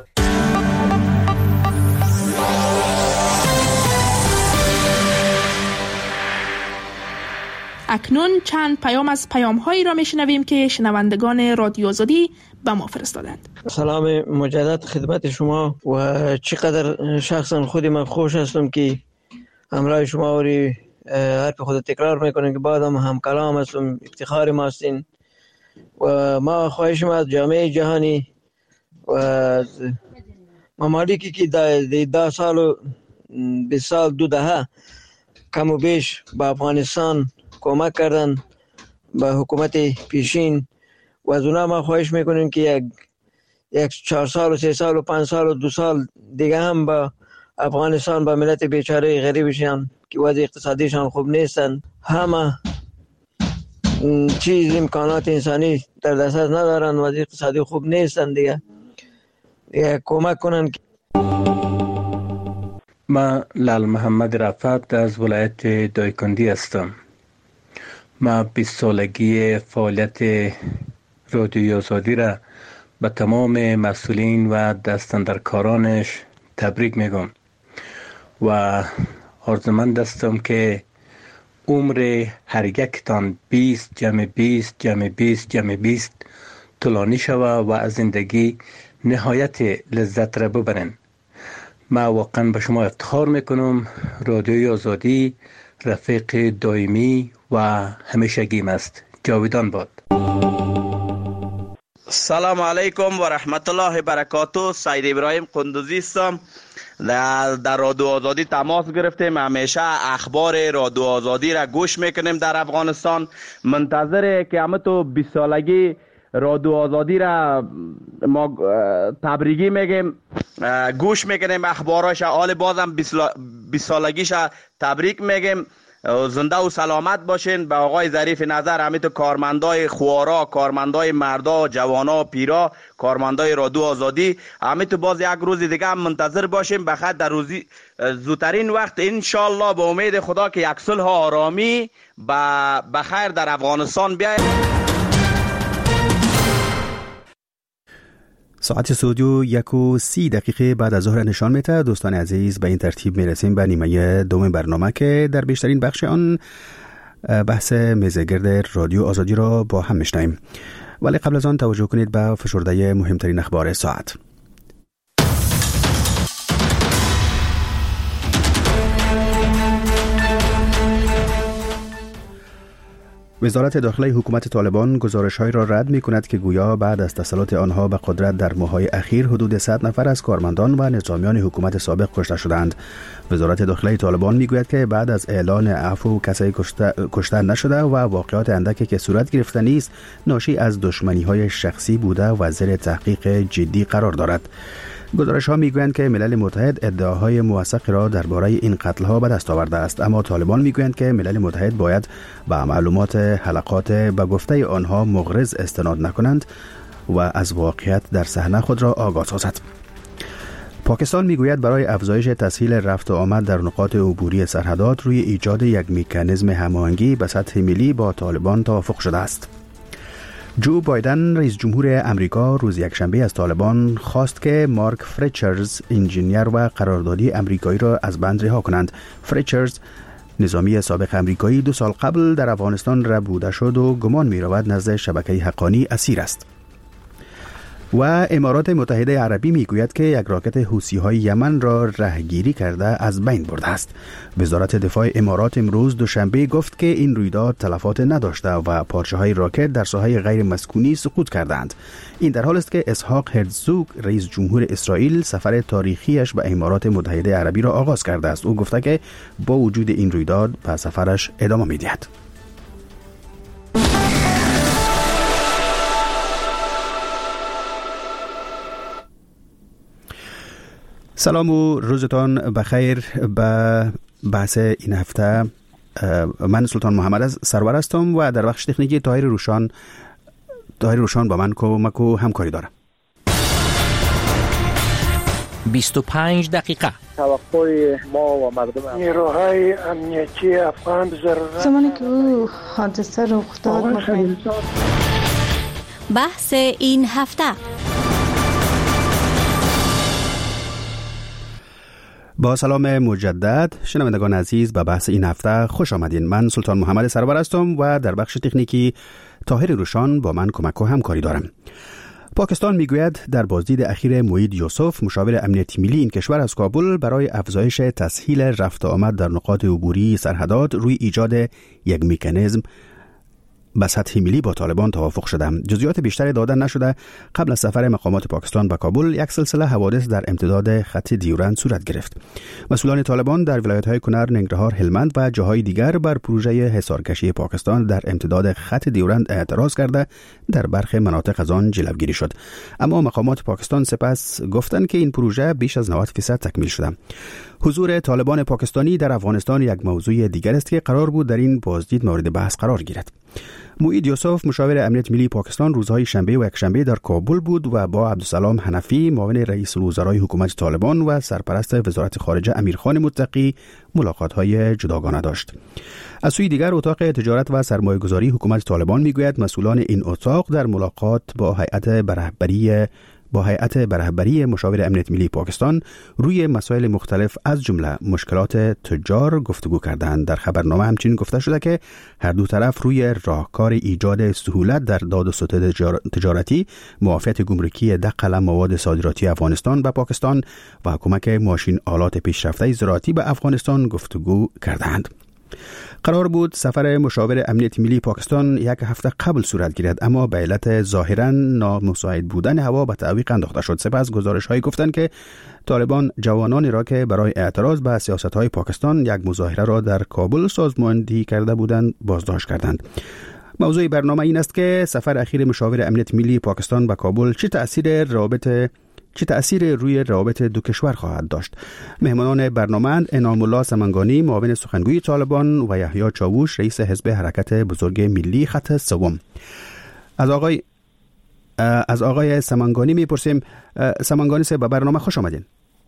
Speaker 8: اکنون چند پیام از پیام هایی را میشنویم که شنوندگان رادیو آزادی به ما فرستادند.
Speaker 15: سلام مجدد خدمت شما و چقدر شخصا خودی من خوش هستم که همراه شما و حرف خود تکرار میکنم که بعدم هم کلام هستم، افتخار ما هستین و ما خواهش ما از جامعه جهانی و از ممالکی که ده, ده سال و بیست سال دو دهه کم و بیش به افغانستان کمک کردن به حکومت پیشین و از اونا ما خواهش میکنیم که یک یک چهار سال و سه سال و پنج سال و دو سال دیگه هم با افغانستان با ملت بیچاره غریبشان که وضع اقتصادیشان خوب نیستن، همه چیز امکانات انسانی در دسترس ندارن، وضع اقتصادی خوب نیستن دیگه, دیگه کمک کنن.
Speaker 16: ما لال محمد رفعت از ولایت دایکندی هستم. ما بیست سالگی فعالیت رادیو آزادی را به تمام مسئولین و دستاندرکارانش تبریک میگم و آرزومند هستم که عمر هر یکتان بیست جمع بیست جمع بیست جمع بیست طولانی شود و از زندگی نهایت لذت را ببرن. ما واقعا به شما افتخار میکنم. رادیوی آزادی رفیق دائمی و همیشگیم است. جاویدان باد.
Speaker 17: سلام علیکم و رحمت الله و برکاته. سید ابراهیم قندوزی هستم. در, در رادیو آزادی تماس گرفتیم. همیشه اخبار رادیو آزادی را گوش میکنیم در افغانستان. منتظره که همه تو بیست سالگی رادیو آزادی را ما تبریکی میگیم، گوش میکنیم اخباراش. حال بازم بیست سالگیش تبریک میگیم. زنده و سلامت باشین. به آقای ظریف نظر، همین تو کارمندای خوارا، کارمندای مردا، جوانا، پیرا، کارمندای رادیو آزادی، همین تو باز یک روز دیگه هم منتظر باشیم بخاطر در روزی زودترین وقت انشالله به امید خدا که یک صلح آرامی به خیر در افغانستان بیاید.
Speaker 2: ساعت استودیو یک و سی دقیقه بعد از ظهر نشان میده. دوستان عزیز، به این ترتیب میرسیم به نیمه دوم برنامه که در بیشترین بخش آن بحث میزگرد رادیو آزادی را با هم میشنویم. ولی قبل از آن توجه کنید به فشرده مهمترین اخبار ساعت. وزارت داخلی حکومت طالبان گزارش‌هایی را رد می‌کند که گویا بعد از تسلط آنها به قدرت در ماه‌های اخیر حدود صد نفر از کارمندان و نظامیان حکومت سابق کشته شدند. وزارت داخلی طالبان می‌گوید که بعد از اعلان عفو کسی کشته نشده و واقعات اندکی که صورت گرفته نیست ناشی از دشمنی‌های شخصی بوده و زیر تحقیق جدی قرار دارد. گزارش‌ها می‌گویند که ملل متحد ادعاهای موثق را درباره این قتل‌ها به دست آورده است، اما طالبان می‌گویند که ملل متحد باید به معلومات حلقات به گفته آنها مغرض استناد نکنند و از واقعیت در صحنه خود را آگاه سازد. پاکستان می‌گوید برای افزایش تسهیل رفت و آمد در نقاط عبوری سرحدات روی ایجاد یک مکانیزم هماهنگی به سطح ملی با طالبان توافق شده است. جو بایدن رئیس جمهور امریکا روز یکشنبه از طالبان خواست که مارک فریچرز انجینیر و قراردادی امریکایی را از بند رها کنند. فریچرز نظامی سابق امریکایی دو سال قبل در افغانستان ربوده شد و گمان می رود نزد شبکه حقانی اسیر است. و امارات متحده عربی می گوید که یک راکت حوثی های یمن را رهگیری کرده از بین برده است. وزارت دفاع امارات امروز دوشنبه گفت که این رویداد تلفات نداشته و پارچه های راکت در ساحه غیر مسکونی سقوط کردند. این در حال است که اسحاق هرزوگ رئیس جمهور اسرائیل سفر تاریخیش به امارات متحده عربی را آغاز کرده است. او گفته که با وجود این رویداد به سفرش ادامه می دهد. سلام و روزتان بخیر. به بحث این هفته من سلطان محمد از سرور هستم و در بخش تکنیکی طاهر روشان طاهر روشان با من کمک و همکاری داره.
Speaker 18: بیست و پنج دقیقه
Speaker 19: توقع ما و مردم
Speaker 20: نیروهای امنیتی افغان ضرورت
Speaker 21: زمانی که او حادثه رخ داد
Speaker 22: بحث این هفته.
Speaker 2: با سلام مجدد شنوندگان عزیز، به بحث این هفته خوش آمدین. من سلطان محمد سرور هستم و در بخش تکنیکی طاهر روشان با من کمک و همکاری دارم. پاکستان میگوید در بازدید اخیر موید یوسف مشاور امنیتی ملی این کشور از کابل برای افزایش تسهیل رفت و آمد در نقاط عبوری سرحدات روی ایجاد یک مکانیزم به سطح ملی با طالبان توافق شده. جزئیات بیشتری داده نشده. قبل از سفر مقامات پاکستان به کابل یک سلسله حوادث در امتداد خط دیورند صورت گرفت. مسئولان طالبان در ولایت‌های کنر، ننگرهار، هلمند و جاهای دیگر بر پروژه حصارکشی پاکستان در امتداد خط دیورند اعتراض کرده در برخی مناطق از آن جلوگیری شد. اما مقامات پاکستان سپس گفتند که این پروژه بیش از نود درصد تکمیل شده. حضور طالبان پاکستانی در افغانستان یک موضوع دیگر است که قرار بود در این بازدید مورد بحث قرار گیرد. موید یوسف مشاور امنیت ملی پاکستان روزهای شنبه و یکشنبه در کابل بود و با عبدالسلام حنفی معاون رئیس الوزرای حکومت طالبان و سرپرست وزارت خارجه امیرخان متقی ملاقات‌های جداگانه داشت. از سوی دیگر اتاق تجارت و سرمایه‌گذاری حکومت طالبان میگوید مسئولان این اتاق در ملاقات با هیئت رهبری با هیئت رهبری مشاور امنیت ملی پاکستان روی مسائل مختلف از جمله مشکلات تجار گفتگو کردند. در خبرنامه همچنین گفته شده که هر دو طرف روی راهکار ایجاد سهولت در داد و ستد تجارتی، معافیت گمرکی دخل مواد صادراتی افغانستان به پاکستان و کمک ماشین آلات پیشرفته زراعتی به افغانستان گفتگو کردند. قرار بود سفر مشاور امنیت ملی پاکستان یک هفته قبل صورت گیرد، اما به علت ظاهراً نامساعد بودن هوا به تعویق انداخته شد. سپس گزارش‌هایی گفتند که طالبان جوانانی را که برای اعتراض به سیاست‌های پاکستان یک مظاهره را در کابل سازماندهی کرده بودند بازداشت کردند. موضوع برنامه این است که سفر اخیر مشاور امنیت ملی پاکستان به کابل چه تأثیر رابطه چه تأثیر روی روابط دو کشور خواهد داشت. مهمانان برنامه انعام الله سمنگانی معاون سخنگوی طالبان و یحیی چاووش رئیس حزب حرکت بزرگ ملی خط سوم. از آقای از آقای سمنگانی میپرسیم. سمنگانی صاحب به برنامه خوش آمدین.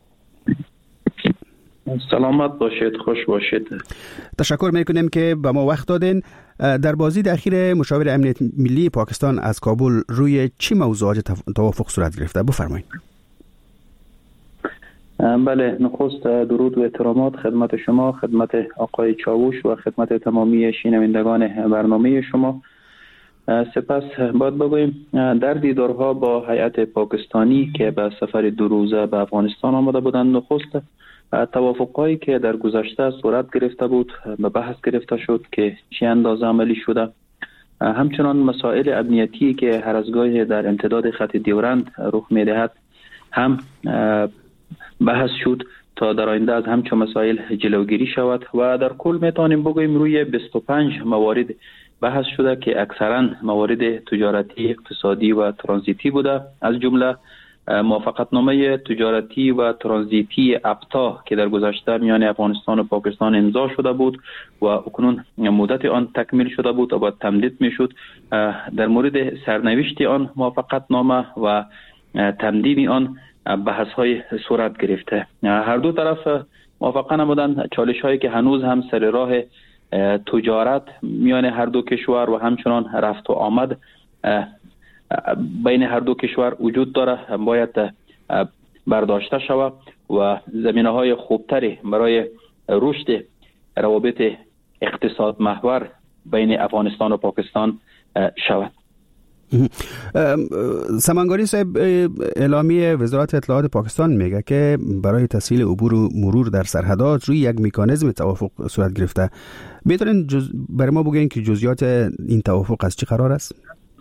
Speaker 23: سلامت باشید، خوش باشید.
Speaker 2: تشکر میکنیم که به ما وقت دادین. در بازدید اخیر مشاور امنیت ملی پاکستان از کابل روی چی موضوعات توافق صورت گرفته؟ بفرمایید.
Speaker 23: بله، نخست درود و احترامات خدمت شما، خدمت آقای چاوش و خدمت تمامی شنوندگان برنامه شما. سپس باید بگوییم در دیدارها با هیئت پاکستانی که به سفر دو روزه به افغانستان آمده بودند، نخست توافقایی که در گذشته صورت گرفته بود به بحث گرفته شد که چه اندازه عملی شده. همچنان مسائل امنیتی که هر از گاهی در امتداد خط دیورند رخ می‌دهد هم بحث شد تا در آینده از همچون مسائل جلوگیری شود و در کل میتونیم بگوییم روی بیست و پنج موارد بحث شده که اکثرا موارد تجارتی، اقتصادی و ترانزیتی بوده. از جمله موافقتنامه تجارتی و ترانزیتی ابتا که در گذشته میان افغانستان و پاکستان امضا شده بود و اکنون مدت آن تکمیل شده بود و باید تمدید میشد. در مورد سرنوشت آن موافقتنامه و تمدید آن بحث های صورت گرفته. هر دو طرف موافقه نمودند چالش هایی که هنوز هم سر راه تجارت میان هر دو کشور و همچنان رفت و آمد بین هر دو کشور وجود داره باید برداشته شود و زمینه های خوبتری برای رشد روابط اقتصاد محور بین افغانستان و پاکستان شود.
Speaker 2: سمنگاری صاحب، اعلامیه وزارت اطلاعات پاکستان میگه که برای تسهیل عبور و مرور در سرحدات روی یک مکانیزم توافق صورت گرفته. میتونین جز... برای ما بگین که جزئیات این توافق از چی قرار است؟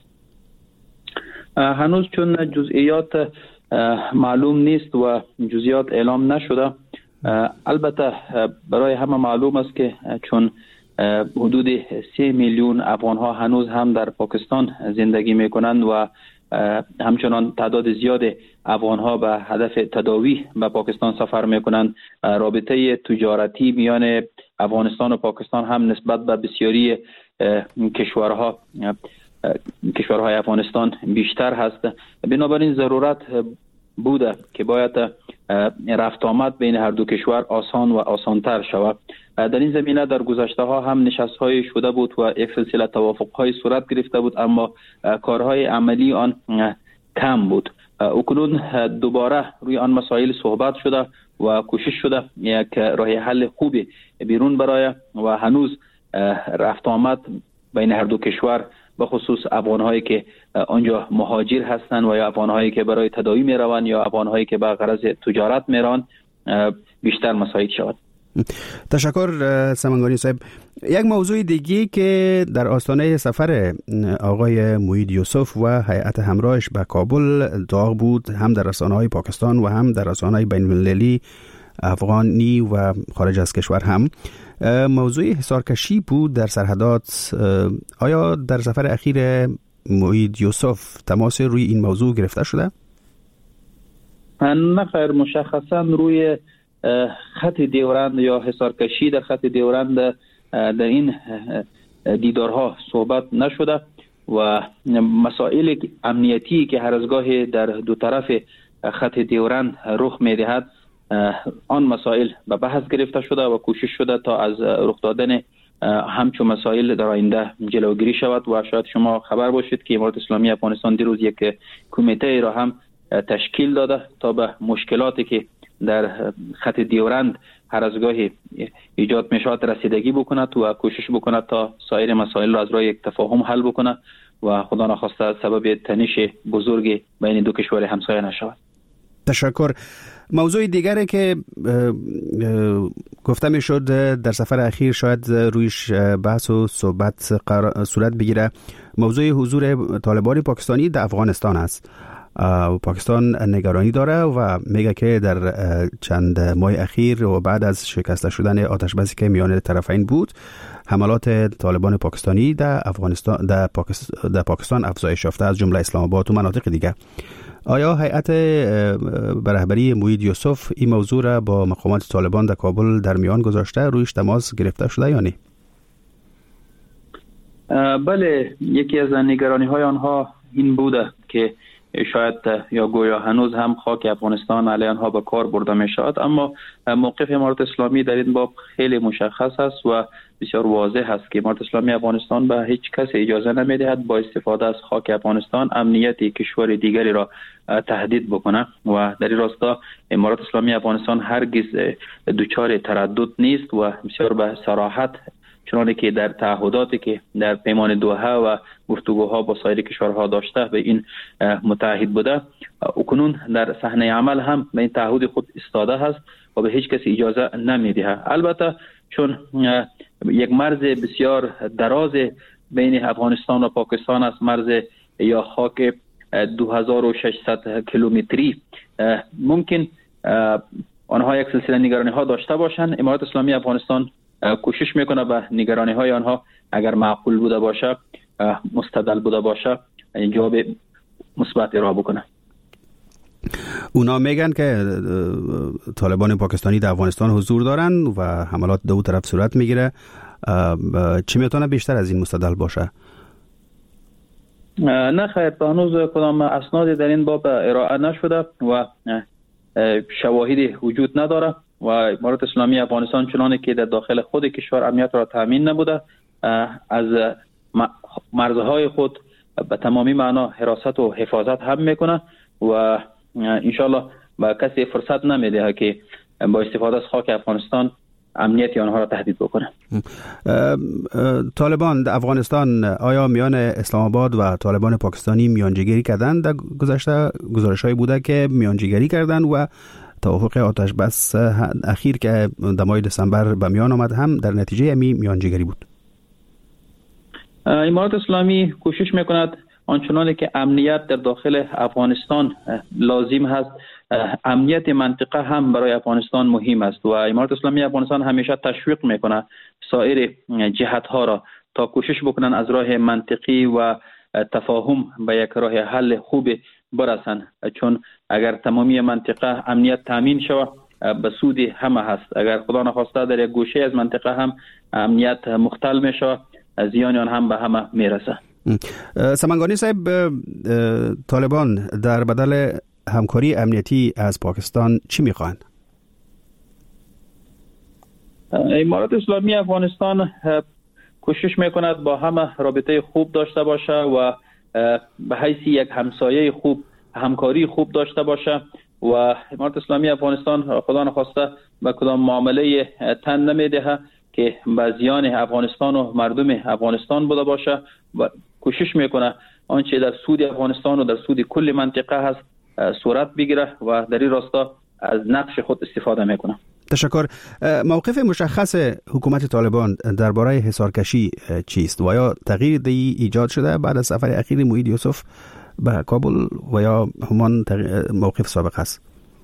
Speaker 23: هنوز چون جزئیات معلوم نیست و جزئیات اعلام نشده. البته برای همه معلوم است که چون حدود سه میلیون افغان ها هنوز هم در پاکستان زندگی میکنند و همچنان تعداد زیاد افغان ها به هدف تداوی به پاکستان سفر میکنند، رابطه تجارتی میان افغانستان و پاکستان هم نسبت به بسیاری کشورها کشورهای افغانستان بیشتر هست. بنابراین ضرورت بوده که باید رفت آمد بین هر دو کشور آسان و آسانتر شود. در این زمینه در گذشته ها هم نشست های شده بود و یک سلسله توافق های صورت گرفته بود، اما کارهای عملی آن کم بود. اکنون دوباره روی آن مسائل صحبت شده و کوشش شده یک راه حل خوبی بیرون برای و هنوز رفت آمد بین هر دو کشور به خصوص افغان‌هایی که آنجا مهاجر هستند و یا افغان‌هایی که برای تداوی می‌روند یا افغان‌هایی که به غرض تجارت می‌روند بیشتر مساعد شود.
Speaker 2: تشکر سمنگانی صاحب. یک موضوع دیگی که در آستانه سفر آقای موید یوسف و هیئت همراهش به کابل داغ بود، هم در رسانه‌های پاکستان و هم در رسانه‌های بین‌المللی افغانی و خارج از کشور هم، موضوع حصارکشی بود در سرحدات. آیا در سفر اخیر موید یوسف تماس روی این موضوع گرفته شده؟
Speaker 23: نه خیر، مشخصا روی خط دیورند یا حصارکشی در خط دیورند در این دیدارها صحبت نشده و مسائل امنیتی که هر از گاهی در دو طرف خط دیورند رخ می‌دهد آن مسائل به بحث گرفته شده و کوشش شده تا از رخ دادن همچون مسائل در آینده جلوگیری شود. و شاید شما خبر باشید که امارات اسلامی افغانستان دیروز یک کمیته را هم تشکیل داده تا به مشکلاتی که در خط دیورند هر از گاهی ایجاد می شود رسیدگی بکند و کوشش بکند تا سایر مسائل را از راه یک تفاهم حل بکند و خدا نخواسته سبب تنش بزرگی بین دو کشور همسایه نشود.
Speaker 2: تشکر. موضوع دیگری که گفته می شد در سفر اخیر شاید رویش بحث و صحبت صورت بگیره، موضوع حضور طالبان پاکستانی در افغانستان است. پاکستان نگرانی داره و میگه که در چند ماه اخیر و بعد از شکسته شدن آتش بسی که میان طرفین بود، حملات طالبان پاکستانی در افغانستان در پاکستان, در پاکستان افزایش یافته، از جمله اسلام آباد و مناطق دیگه. آیا هیئت به رهبری موید یوسف این موضوع را با مقامات طالبان در کابل در میان گذاشته، رویش تماس گرفته شده یا نه؟
Speaker 23: بله، یکی از نگرانی های آنها این بوده که شاید یا گویا هنوز هم خاک افغانستان علیه آنها به کار برده می شود، اما موقف امارت اسلامی در این باب خیلی مشخص است و بسیار واضح است که امارت اسلامی افغانستان به هیچ کس اجازه نمی دهد با استفاده از خاک افغانستان امنیت کشور دیگری را تهدید بکنه و در این راستا امارت اسلامی افغانستان هرگز دچار تردد نیست و بسیار به صراحت چنانه که در تعهداتی که در پیمان دوحه و گفتگوها با سایر کشورها داشته به این متعهد بوده، اکنون در صحنه عمل هم به این تعهد خود ایستاده است و به هیچ کسی اجازه نمیده. البته چون یک مرز بسیار دراز بین افغانستان و پاکستان است، مرز یا خاک دو هزار و ششصد کیلومتری، ممکن آنها یک سلسله نگرانی ها داشته باشند. امارت اسلامی افغانستان کوشش میکنه به نگرانی های آنها اگر معقول بوده باشه، مستدل بوده باشه، جواب مثبت ارائه بکنه.
Speaker 2: اونا میگن که طالبان پاکستانی در افغانستان حضور دارن و حملات دو طرف صورت میگیره. چی میتونه بیشتر از این مستدل باشه؟
Speaker 23: نه خیر، تا هنوز کدام اسنادی در این باب ارائه نشده و شواهدی وجود نداره و امارت اسلامی افغانستان چنانه که در داخل خود کشور امنیت را تامین نبوده، از مرزهای خود به تمامی معنا حراست و حفاظت هم میکنه و انشالله به کسی فرصت نمیده که با استفاده از خاک افغانستان امنیت آنها را تهدید بکنه.
Speaker 2: طالبان در افغانستان آیا میان اسلام آباد و طالبان پاکستانی میانجیگری کردن؟ در گذشته گزارش‌هایی بوده که میانجیگری کردن و توافق آتش بس اخیر که در ماه دسامبر به میان آمد هم در نتیجه امی میانجیگری بود.
Speaker 23: امارت اسلامی کوشش میکند آنچنانی که امنیت در داخل افغانستان لازم هست، امنیت منطقه هم برای افغانستان مهم است و امارت اسلامی افغانستان همیشه تشویق میکنه سایر جهت ها را تا کوشش بکنن از راه منطقی و تفاهم به یک راه حل خوب برسن، چون اگر تمامی منطقه امنیت تامین شود به سود همه هست. اگر خدا نخواسته در یک گوشه از منطقه هم امنیت مختل می شود، زیان آن هم به همه می رسه.
Speaker 2: سمنگانی صاحب، طالبان در بدل همکاری امنیتی از پاکستان چی میخواهند؟
Speaker 23: امارت اسلامی افغانستان کوشش میکند با همه رابطه خوب داشته باشه و به حیث یک همسایه خوب همکاری خوب داشته باشه و امارت اسلامی افغانستان خدا نخواسته به کدام معامله تن نمیده که به زیان افغانستان و مردم افغانستان بوده باشه و کوشش میکنه آنچه در سود افغانستان و در سود کل منطقه هست صورت بگیره و در این راستا از نقش خود استفاده میکنه.
Speaker 2: تشکر. موقف مشخص حکومت طالبان درباره حصارکشی چیست و یا تغییر دی ایجاد شده بعد از سفر اخیر موحید یوسف به کابل و یا همان موقف سابق است؟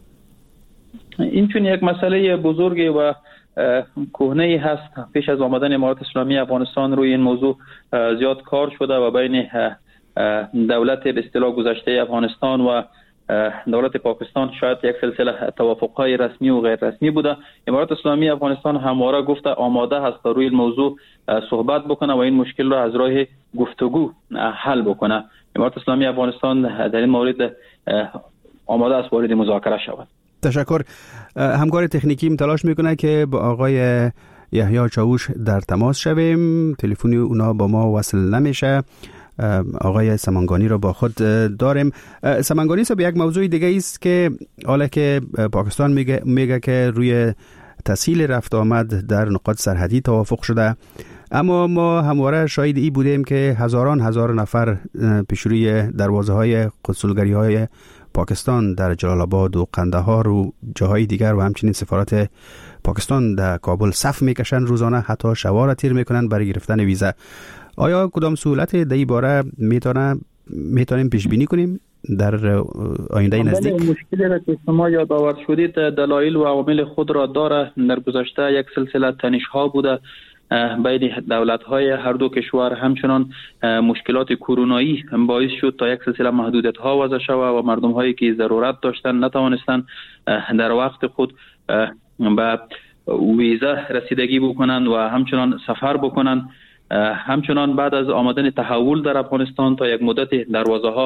Speaker 23: این چون یک مسئله بزرگی و کهنه‌ای هست. پیش از آمدن امارت اسلامی افغانستان روی این موضوع زیاد کار شده و بین دولت به اصطلاح گذشته افغانستان و دولت پاکستان شاید یک سلسله توافق‌های رسمی و غیر رسمی بوده. امارت اسلامی افغانستان همواره گفته آماده است تا روی این موضوع صحبت بکنه و این مشکل را از راه گفتگو حل بکنه. امارت اسلامی افغانستان در این مورد آماده است وارد مذاکره شود.
Speaker 2: تشکر. همکار تکنیکیم تلاش میکنه که با آقای یحیی چاوش در تماس شویم، تلفنی اونا با ما وصل نمیشه. آقای سمنگانی را با خود داریم. سمنگانی صاحب، یک موضوع دیگه است که حالا که پاکستان میگه میگه که روی تسهیل رفت آمد در نقاط سرحدی توافق شده، اما ما همواره شاهد ای بودیم که هزاران هزار نفر پیش روی دروازه های کنسولگری های پاکستان در جلال آباد و قندهار و جاهای دیگر و همچنین سفارت پاکستان در کابل صف میکشن روزانه، حتی شبا را تیر میکنن برای گرفتن ویزا. آیا کدام سهولت در این باره میتونه میتونیم پیش بینی کنیم در آینده نزدیک؟
Speaker 23: مشکلی را که شما یادآور شدید دلایل و عوامل خود را داره. در گذشته یک سلسله تنش ها بوده بین دولت های هر دو کشور، همچنان مشکلات کرونایی باعث شد تا یک سلسله محدودیت ها وضع شود و مردم هایی که ضرورت داشتن نتوانستن در وقت خود به ویزا رسیدگی بکنند و همچنان سفر بکنند. همچنان بعد از آمدن تحول در افغانستان تا یک مدت دروازه ها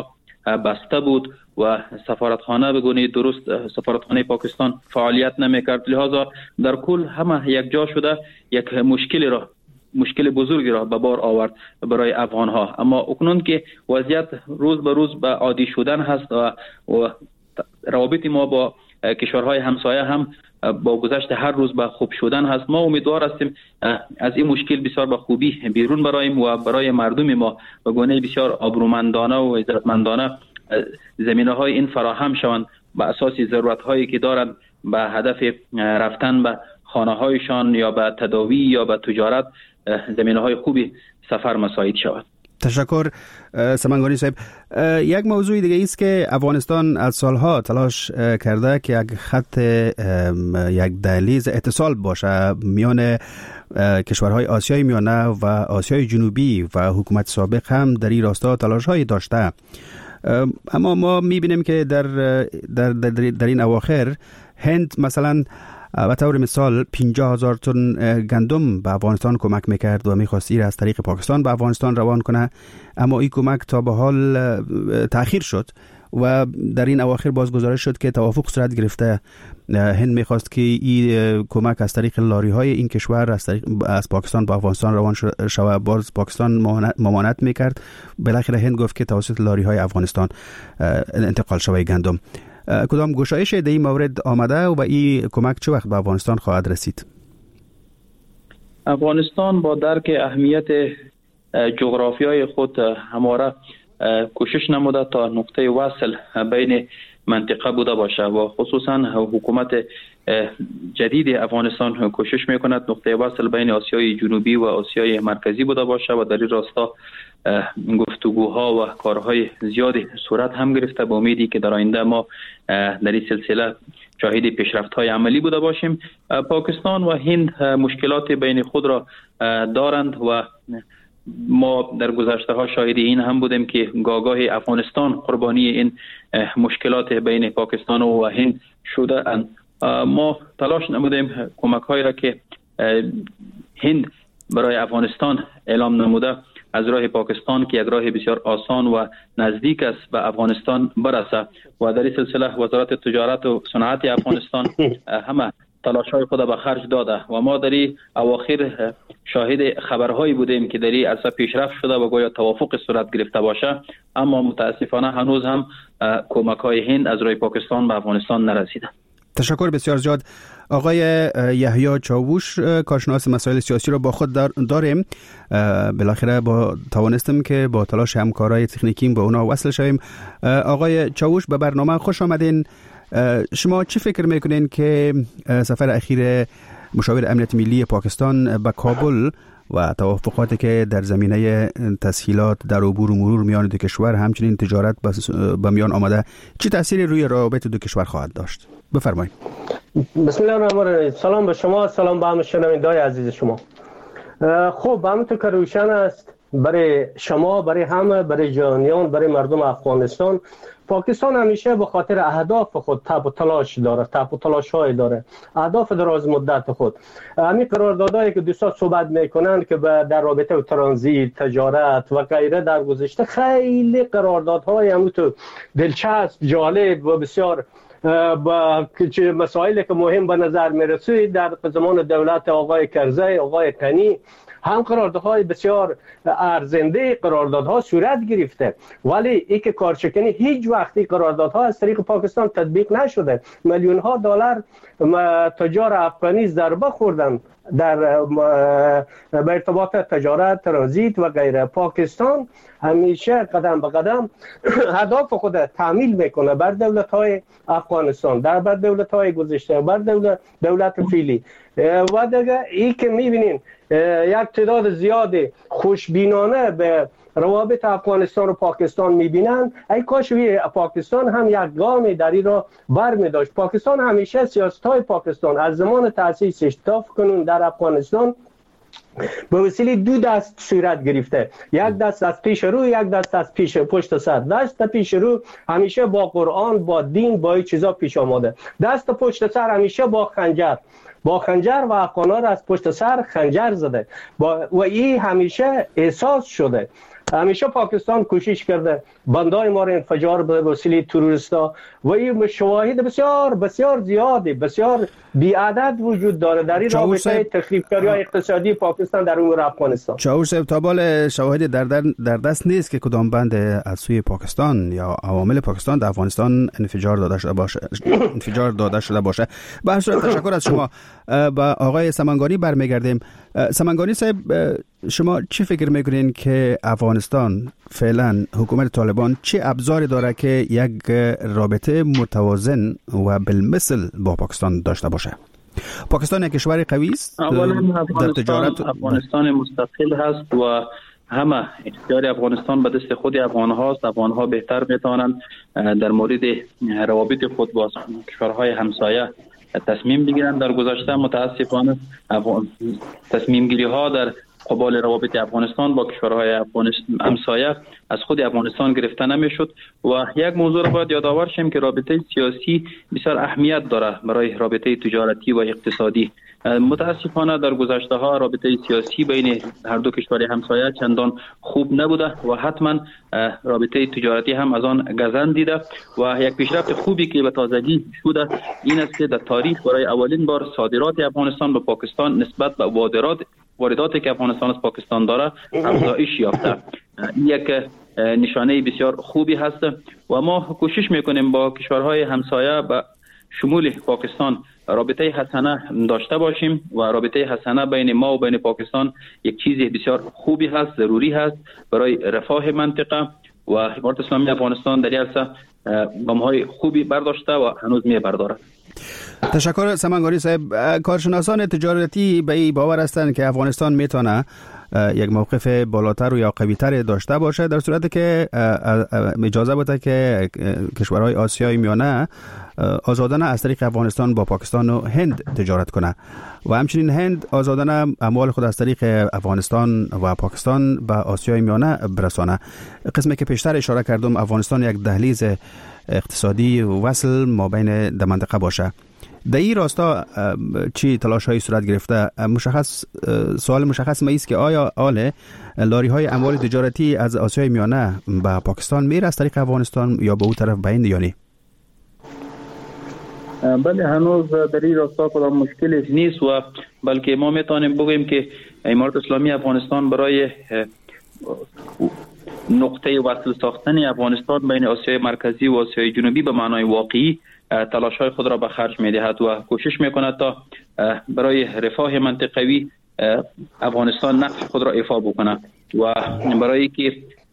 Speaker 23: بسته بود و سفارتخانه به گونه درست سفارتخانه پاکستان فعالیت نمیکرد. لذا در کل همه یک جا شده یک مشکلی را مشکل بزرگی را به بار آورد برای افغان ها. اما اکنون که وضعیت روز به روز به عادی شدن هست و, و روابط ما با کشورهای همسایه هم با گذشت هر روز به خوب شدن هست، ما امیدوار هستیم از این مشکل بسیار به خوبی بیرون برایم و برای مردم ما به گونه بسیار آبرومندانه و عزتمندانه زمینه های این فراهم شوند به اساس ضرورت هایی که دارند به هدف رفتن به خانه هایشان یا به تداوی یا به تجارت زمینه های خوبی سفر مساعد شود.
Speaker 2: تشکر سمنگانی صاحب. یک موضوع دیگه است که افغانستان از سالها تلاش کرده که یک خط یک دهلیز اتصال باشه میان کشورهای آسیای میانه و آسیای جنوبی و حکومت سابق هم در این راستا تلاش‌هایی داشته، اما ما می‌بینیم که در در در, در این اواخر هند مثلا به طور مثال پنجاه هزار تن گندم به افغانستان کمک میکرد و میخواست این از طریق پاکستان به افغانستان روان کنه، اما این کمک تا به حال تأخیر شد و در این اواخر باز گزارش شد که توافق صورت گرفته. هند میخواست که این کمک از طریق لاری های این کشور از, طریق از پاکستان به افغانستان روان شود، باز پاکستان ممانعت میکرد. بالاخره هند گفت که توسط لاری های افغانستان انتقال شود گندم. کدام گشایش در این مورد آمده و این کمک چه وقت به افغانستان خواهد رسید؟
Speaker 23: افغانستان با درک اهمیت جغرافیای خود همواره کوشش نموده تا نقطه وصل بین منطقه بوده باشه و خصوصا حکومت جدید افغانستان کوشش میکند نقطه وصل بین آسیای جنوبی و آسیای مرکزی بوده باشه و در این راستا گفتگوها و کارهای زیادی صورت هم گرفته با امیدی که در آینده ما در این سلسله شاهد پیشرفت‌های عملی بوده باشیم. پاکستان و هند مشکلات بین خود را دارند و ما در گذشته ها شاهد این هم بودیم که گاگاه افغانستان قربانی این مشکلات بین پاکستان و هند شده اند. ما تلاش نمودیم کمک هایی را که هند برای افغانستان اعلام نموده از راه پاکستان که یک راه بسیار آسان و نزدیک است به افغانستان برسه و در این سلسله وزارت تجارت و صنعت افغانستان همه تلاش‌های خود به خرج داده و ما در این اواخر شاهد خبرهایی بودیم که در این عرصه پیشرفت شده و گویا توافق صورت گرفته باشه، اما متاسفانه هنوز هم کمک‌های هند از راه پاکستان به افغانستان نرسیده.
Speaker 2: تشکر بسیار زیاد. آقای یحیی چاووش، کارشناس مسائل سیاسی را با خود داریم. بالاخره با توانستیم که با تلاش همکارای تکنیکی با اونا وصل شویم. آقای چاووش به برنامه خوش آمدین. شما چی فکر میکنین که سفر اخیر مشاور امنیت ملی پاکستان به کابل و توافقاتی که در زمینه تسهیلات در عبور و مرور میان دو کشور همچنین تجارت به میان آمده چه تأثیری روی روابط دو کشور خواهد داشت؟ بفرمایید.
Speaker 7: بسم الله الرحمن الرحیم. سلام به شما، سلام به همه شنوندگان عزیز شما. خب همونطور که روشن است برای شما، برای همه، برای جهانیان، برای مردم افغانستان، پاکستان همیشه به خاطر اهداف خود تب و تلاش داره، تب و تلاش های داره، اهداف دراز مدت خود. همین قراردادهایی که دوستان صحبت میکنند که در رابطه و ترانزیت، تجارت و غیره در گذشته خیلی قراردادهای همونطور دلچسب، جالب و بسیار با مسائلی که مهم به نظر میرسید در زمان دولت آقای کرزی، آقای غنی هم قراردادهای بسیار ارزنده قراردادها صورت گرفته، ولی ای که کارشکنی هیچ وقتی قراردادها از طریق پاکستان تطبیق نشده. میلیون ها دلار تجار افغانی ضربه خوردن در به ارتباط تجارت، ترانزیت و غیره. پاکستان همیشه قدم به قدم اهداف خود تعمیل میکنه بر دولت های افغانستان، در بر دولت های گذشته، بر دولت دولت فعلی و دیگه. ای که میبینین یک تعداد زیادی خوشبینانه به روابط افغانستان و پاکستان میبینن، ای کاش پاکستان هم یک گامی در این را بر می داشت. پاکستان همیشه سیاست های پاکستان از زمان تأسیسش تا کنون در افغانستان به وسیله دو دست صورت گرفته، یک دست از پیش رو، یک دست از پیش پشت سر. دست پیش رو همیشه با قرآن، با دین، با این چیزا پیش آمده. دست پشت سر همیشه با خنجر با خنجر و افغانا را از پشت سر خنجر زده با و این همیشه احساس شده. همیشه پاکستان کوشش کرده بندای ما را انفجار به وسیله تروریستا و این شواهد بسیار بسیار زیادی بسیار بی‌عدد وجود داره در این رابطه تخریبکاری اقتصادی پاکستان در امور افغانستان.
Speaker 2: چاوش صاحب تا بال شواهد در, در در دست نیست که کدام بند از سوی پاکستان یا عوامل پاکستان در افغانستان انفجار داده شده باشه انفجار داده شده باشه. به هر صورت تشکر از شما. با آقای سمنگانی برمیگردیم. سمنگانی صاحب، شما چی فکر میکنین که افغانستان فعلا حکومت طالبان چه ابزاری داره که یک رابطه متوازن و بالمثل با پاکستان داشته باشه؟ پاکستان یک کشور قوی است در تجارت.
Speaker 23: افغانستان مستقل هست و همه اختیار افغانستان به دست خود افغان هاست. افغان ها بهتر میتوانند در مورد روابط خود با کشورهای همسایه تصمیم بگیرند. در گذشته متاسفانه تصمیم گیری ها در قبال روابط افغانستان با کشورهای افغانستان همسایه از خود افغانستان گرفته نمیشد و یک موضوع را باید یادآور شیم که رابطه سیاسی بسیار اهمیت داره برای رابطه تجارتی و اقتصادی. متاسفانه در گذشته ها رابطه سیاسی بین هر دو کشور همسایه چندان خوب نبوده و حتما رابطه تجارتی هم از آن گزند دیده و یک پیشرفت خوبی که به تازگی شده این است که در تاریخ برای اولین بار صادرات افغانستان به پاکستان نسبت به واردات وارداتی که افغانستان از پاکستان داره افزایش یافته. این یک نشانه بسیار خوبی هست و ما کوشش میکنیم با کشورهای همسایه به شمول پاکستان رابطه حسنه داشته باشیم و رابطه حسنه بین ما و بین پاکستان یک چیز بسیار خوبی هست، ضروری هست برای رفاه منطقه و امارت اسلامی افغانستان در این عرصه گام‌های خوبی برداشته و هنوز می‌بردارد.
Speaker 2: تشکر سمنگانی صاحب. کارشناسان تجارتی به این باور هستند که افغانستان میتونه یک موقف بالاتر و یا قوی‌تر داشته باشه در صورتی که اجازه بده که کشورهای آسیای میانه آزادانه از طریق افغانستان با پاکستان و هند تجارت کنه و همچنین هند آزادانه اموال خود از طریق افغانستان و پاکستان به آسیای میانه برسانه. قسمی که پیشتر اشاره کردم افغانستان یک دهلیز اقتصادی وصل ما بین در منطقه باشه. در این راستا چی تلاش هایی صورت گرفته؟ مشخص سوال مشخص ما است که آیا آل لاری های اموال تجارتی از آسیای میانه به پاکستان میره از طریق افغانستان یا به اون طرف به هند یا نه؟
Speaker 23: بله، هنوز در این راستا کدام مشکلی نیست و بلکه ما میتونیم بگوییم که امارت اسلامی افغانستان برای نقطه وصل ساختن افغانستان بین آسیای مرکزی و آسیای جنوبی به معنای واقعی تلاش‌های خود را به خرج می‌دهد و کوشش می‌کند تا برای رفاه منطقوی افغانستان نقش خود را ایفا بکنه و برای که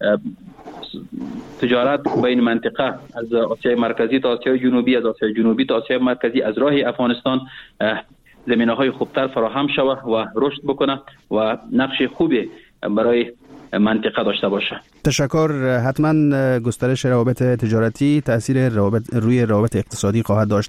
Speaker 23: تجارت بین منطقه از آسیای مرکزی تا آسیای جنوبی، از آسیای جنوبی تا آسیای مرکزی از راه افغانستان زمینه‌های خوبتر فراهم شود و رشد بکنه و نقش خوبی برای منطقه داشته باشه.
Speaker 2: تشکر. حتما گسترش روابط تجارتی تاثیر روابط روی روابط اقتصادی خواهد داشت.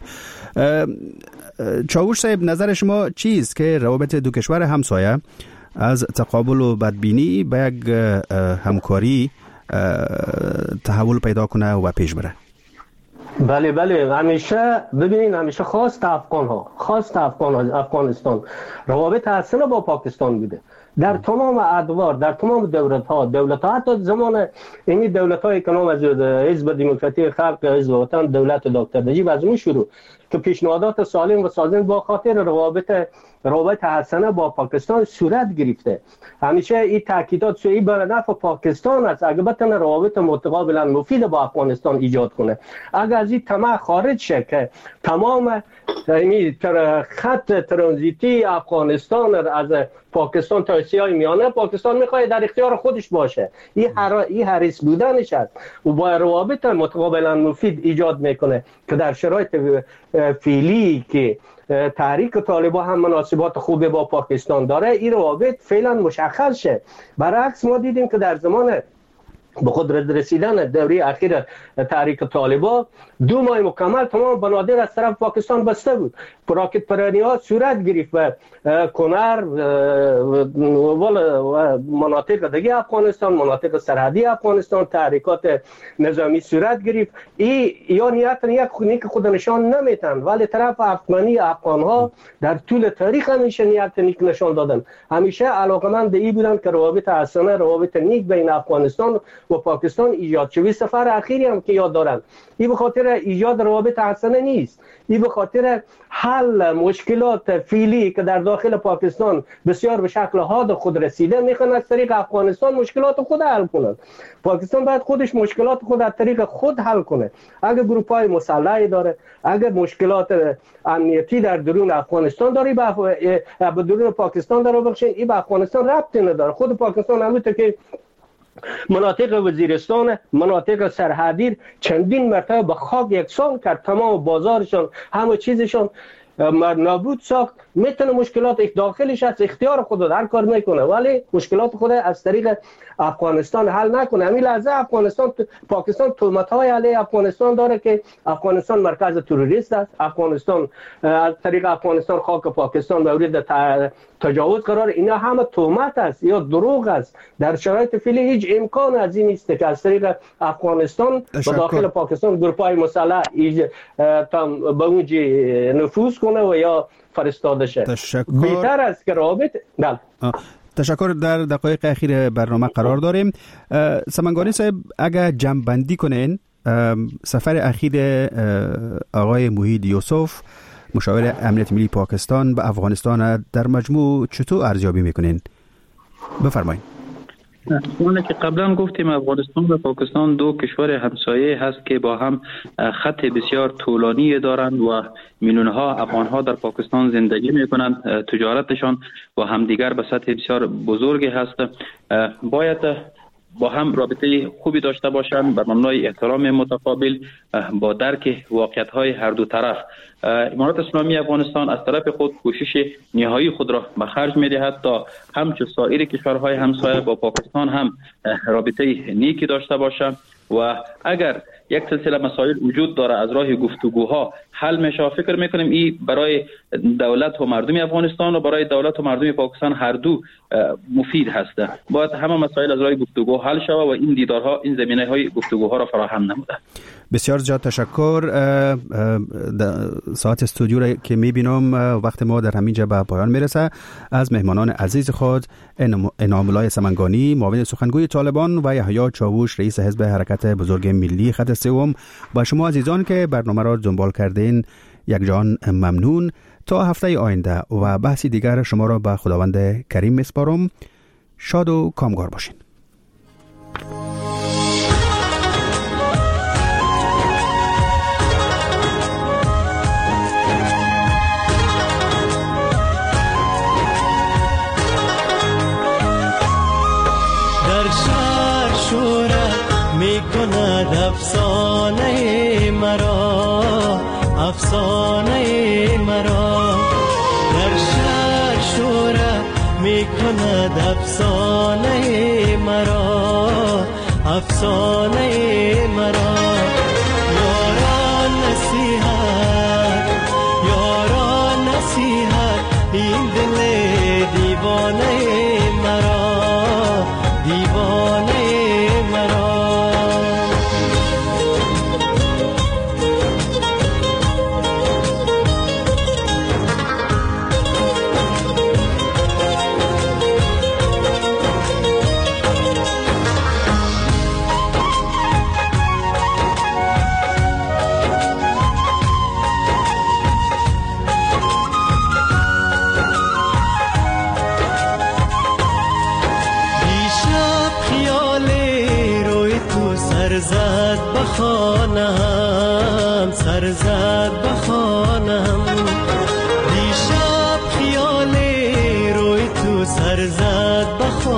Speaker 2: چاوش صاحب، نظر شما چیست که روابط دو کشور همسایه از تقابل و بدبینی به یک همکاری تحول پیدا کنه و پیش بره؟
Speaker 7: بله بله، همیشه ببینید همیشه خواست افغان ها خواست افغان افغانستان روابط حسن با پاکستان بوده در تمام ادوار، در تمام دولت ها دولت ها حتی زمان این دولت های کنام از حزب دموکراتی خلق، حزب وطن، دولت دکتر نجیب از اون شروع که پیشنهادات سالم و سازنده با خاطر روابط روابط حسنه با پاکستان صورت گرفته. همیشه این تاکیدات سوی بر نفع پاکستان است اگه بتونه روابط متقابلا مفید با افغانستان ایجاد کنه. اگر از این طمع خارج شه که تمام این خط ترانزیتی افغانستان از پاکستان تا آسیای میانه پاکستان میخواد در اختیار خودش باشه، این هر این حریص بودنش است و با روابط متقابلا مفید ایجاد میکنه که در شرایط فعلی که تحریک طالبان هم مناسبات خوبی با پاکستان داره این روابط فعلا مشخص شه. برعکس ما دیدیم که در زمان به قدرت رسیدن دوره اخیر تحریک طالبان دو ماه مکمل تمام بنادر از طرف پاکستان بسته بود. راکت پرانی ها صورت گرفت و کنر و مناطق دیگه افغانستان، مناطق سرحدی افغانستان تحریکات نظامی صورت گرفت. ای یا نیت یک خونی که خود نشان نمیتن، ولی طرف افغانی افغان ها در طول تاریخ همیشه نیت نیک نشان دادن، همیشه علاقمند ای بودن که روابط حسنه، روابط نیک بین افغانستان و پاکستان ایجاد شد. سفر اخیری هم که یاد دارن این به خاطر ایجاد روابط حسنه نیست، این به خاطر حل مشکلات فعلی که در داخل پاکستان بسیار به شکل حاد خود رسیده میخوان از طریق افغانستان مشکلات خود حل کنند. پاکستان باید خودش مشکلات خود از طریق خود حل کنه. اگر گروپ های مسلحی داره، اگر مشکلات امنیتی در درون افغانستان داره، به درون پاکستان داره بخشین، این به افغانستان ربطی نداره. خود پاکستان همونطور که مناطق وزیرستان، مناطق سرحدی چندین مرتبه به خاک یکسان کرد، تمام بازارشان همه چیزشان نابود ساخت. میتونه مشکلات داخلش از اختیار خود هر کار میکنه، ولی مشکلات خود از طریق افغانستان حل نکنه. همین لحظه افغانستان پاکستان تهمت های علیه افغانستان داره که افغانستان مرکز تروریست است، افغانستان از طریق افغانستان خاک پاکستان مورد تجاوز قرار. اینا همه تهمت است یا دروغ است. در شرایط فعلی هیچ امکان از این نیست که از طریق افغانستان به داخل پاکستان گروپ‌های مسلح به اونجا نفوذ کنه و یا فرستاده شه. بهتر است که رابط بله.
Speaker 2: تشکر. در دقایق اخیر برنامه قرار داریم. سمنگانی صاحب اگر جمع بندی کنین سفر اخیر آقای موحید یوسف مشاور امنیت ملی پاکستان به افغانستان در مجموع چطور ارزیابی میکنین؟ بفرمایید.
Speaker 23: اونه که قبلا گفتیم افغانستان و پاکستان دو کشور همسایه هست که با هم خط بسیار طولانی دارند و میلیون ها افغان ها در پاکستان زندگی میکنند. تجارتشان با همدیگر به سطح بسیار بزرگی هست. باید با هم رابطه خوبی داشته باشند بر مبنای احترام متقابل با درک واقعیت های هر دو طرف. امارات اسلامی افغانستان از طرف خود کوشش نهایی خود را به خرج می‌دهد تا همچون سایر کشورهای همسایه با پاکستان هم رابطه نیکی داشته باشند و اگر یک سلسله مسائل وجود داره از راه گفتگوها حل میشه. فکر میکنیم این برای دولت و مردم افغانستان و برای دولت و مردم پاکستان هر دو مفید هست. باید همه مسائل از راه گفتگو حل شود و این دیدارها این زمینه های گفتگوها را فراهم نموده.
Speaker 2: بسیار زیاد تشکر. ساعت استودیو را که میبینم وقت ما در همینجا به پایان میرسه. از مهمانان عزیز خود انعام الله سمنگانی معاون سخنگوی طالبان و یحیی چاووش رئیس حزب حرکت بزرگ ملی خط سوم و شما عزیزان که برنامه را دنبال کردین یک جان ممنون. تا هفته آینده و بحثی دیگر شما را به خداوند کریم میسپارم. شاد و کامگار باشین.
Speaker 5: میکند افسانه مرا، افسانه مرا در شهر شوره میکند افسانه مرا، افسانه مرا. یاران نصیحت، یاران نصیحت این دل دیوانه مرا، دیوانه مرا. سرزد بخانم، سرزد بخانم دیشب خیال روی تو سرزد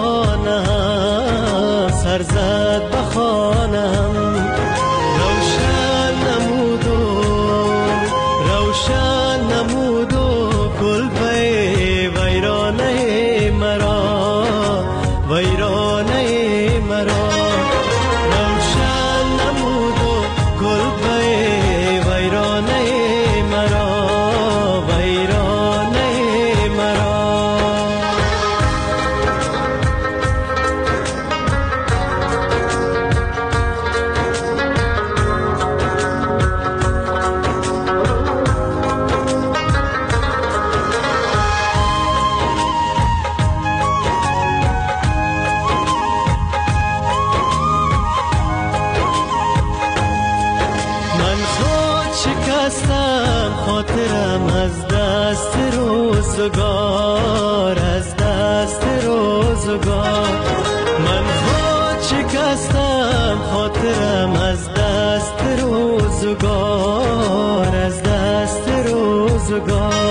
Speaker 5: بخانم، سرزد بخانم. روشن نمودو، روشن نمودو کلبه ویرانه مرا، ویرانه مرا. خاطرم از دست روزگار، از دست روزگار. من خود شکستم خاطرم از دست روزگار، از دست روزگار.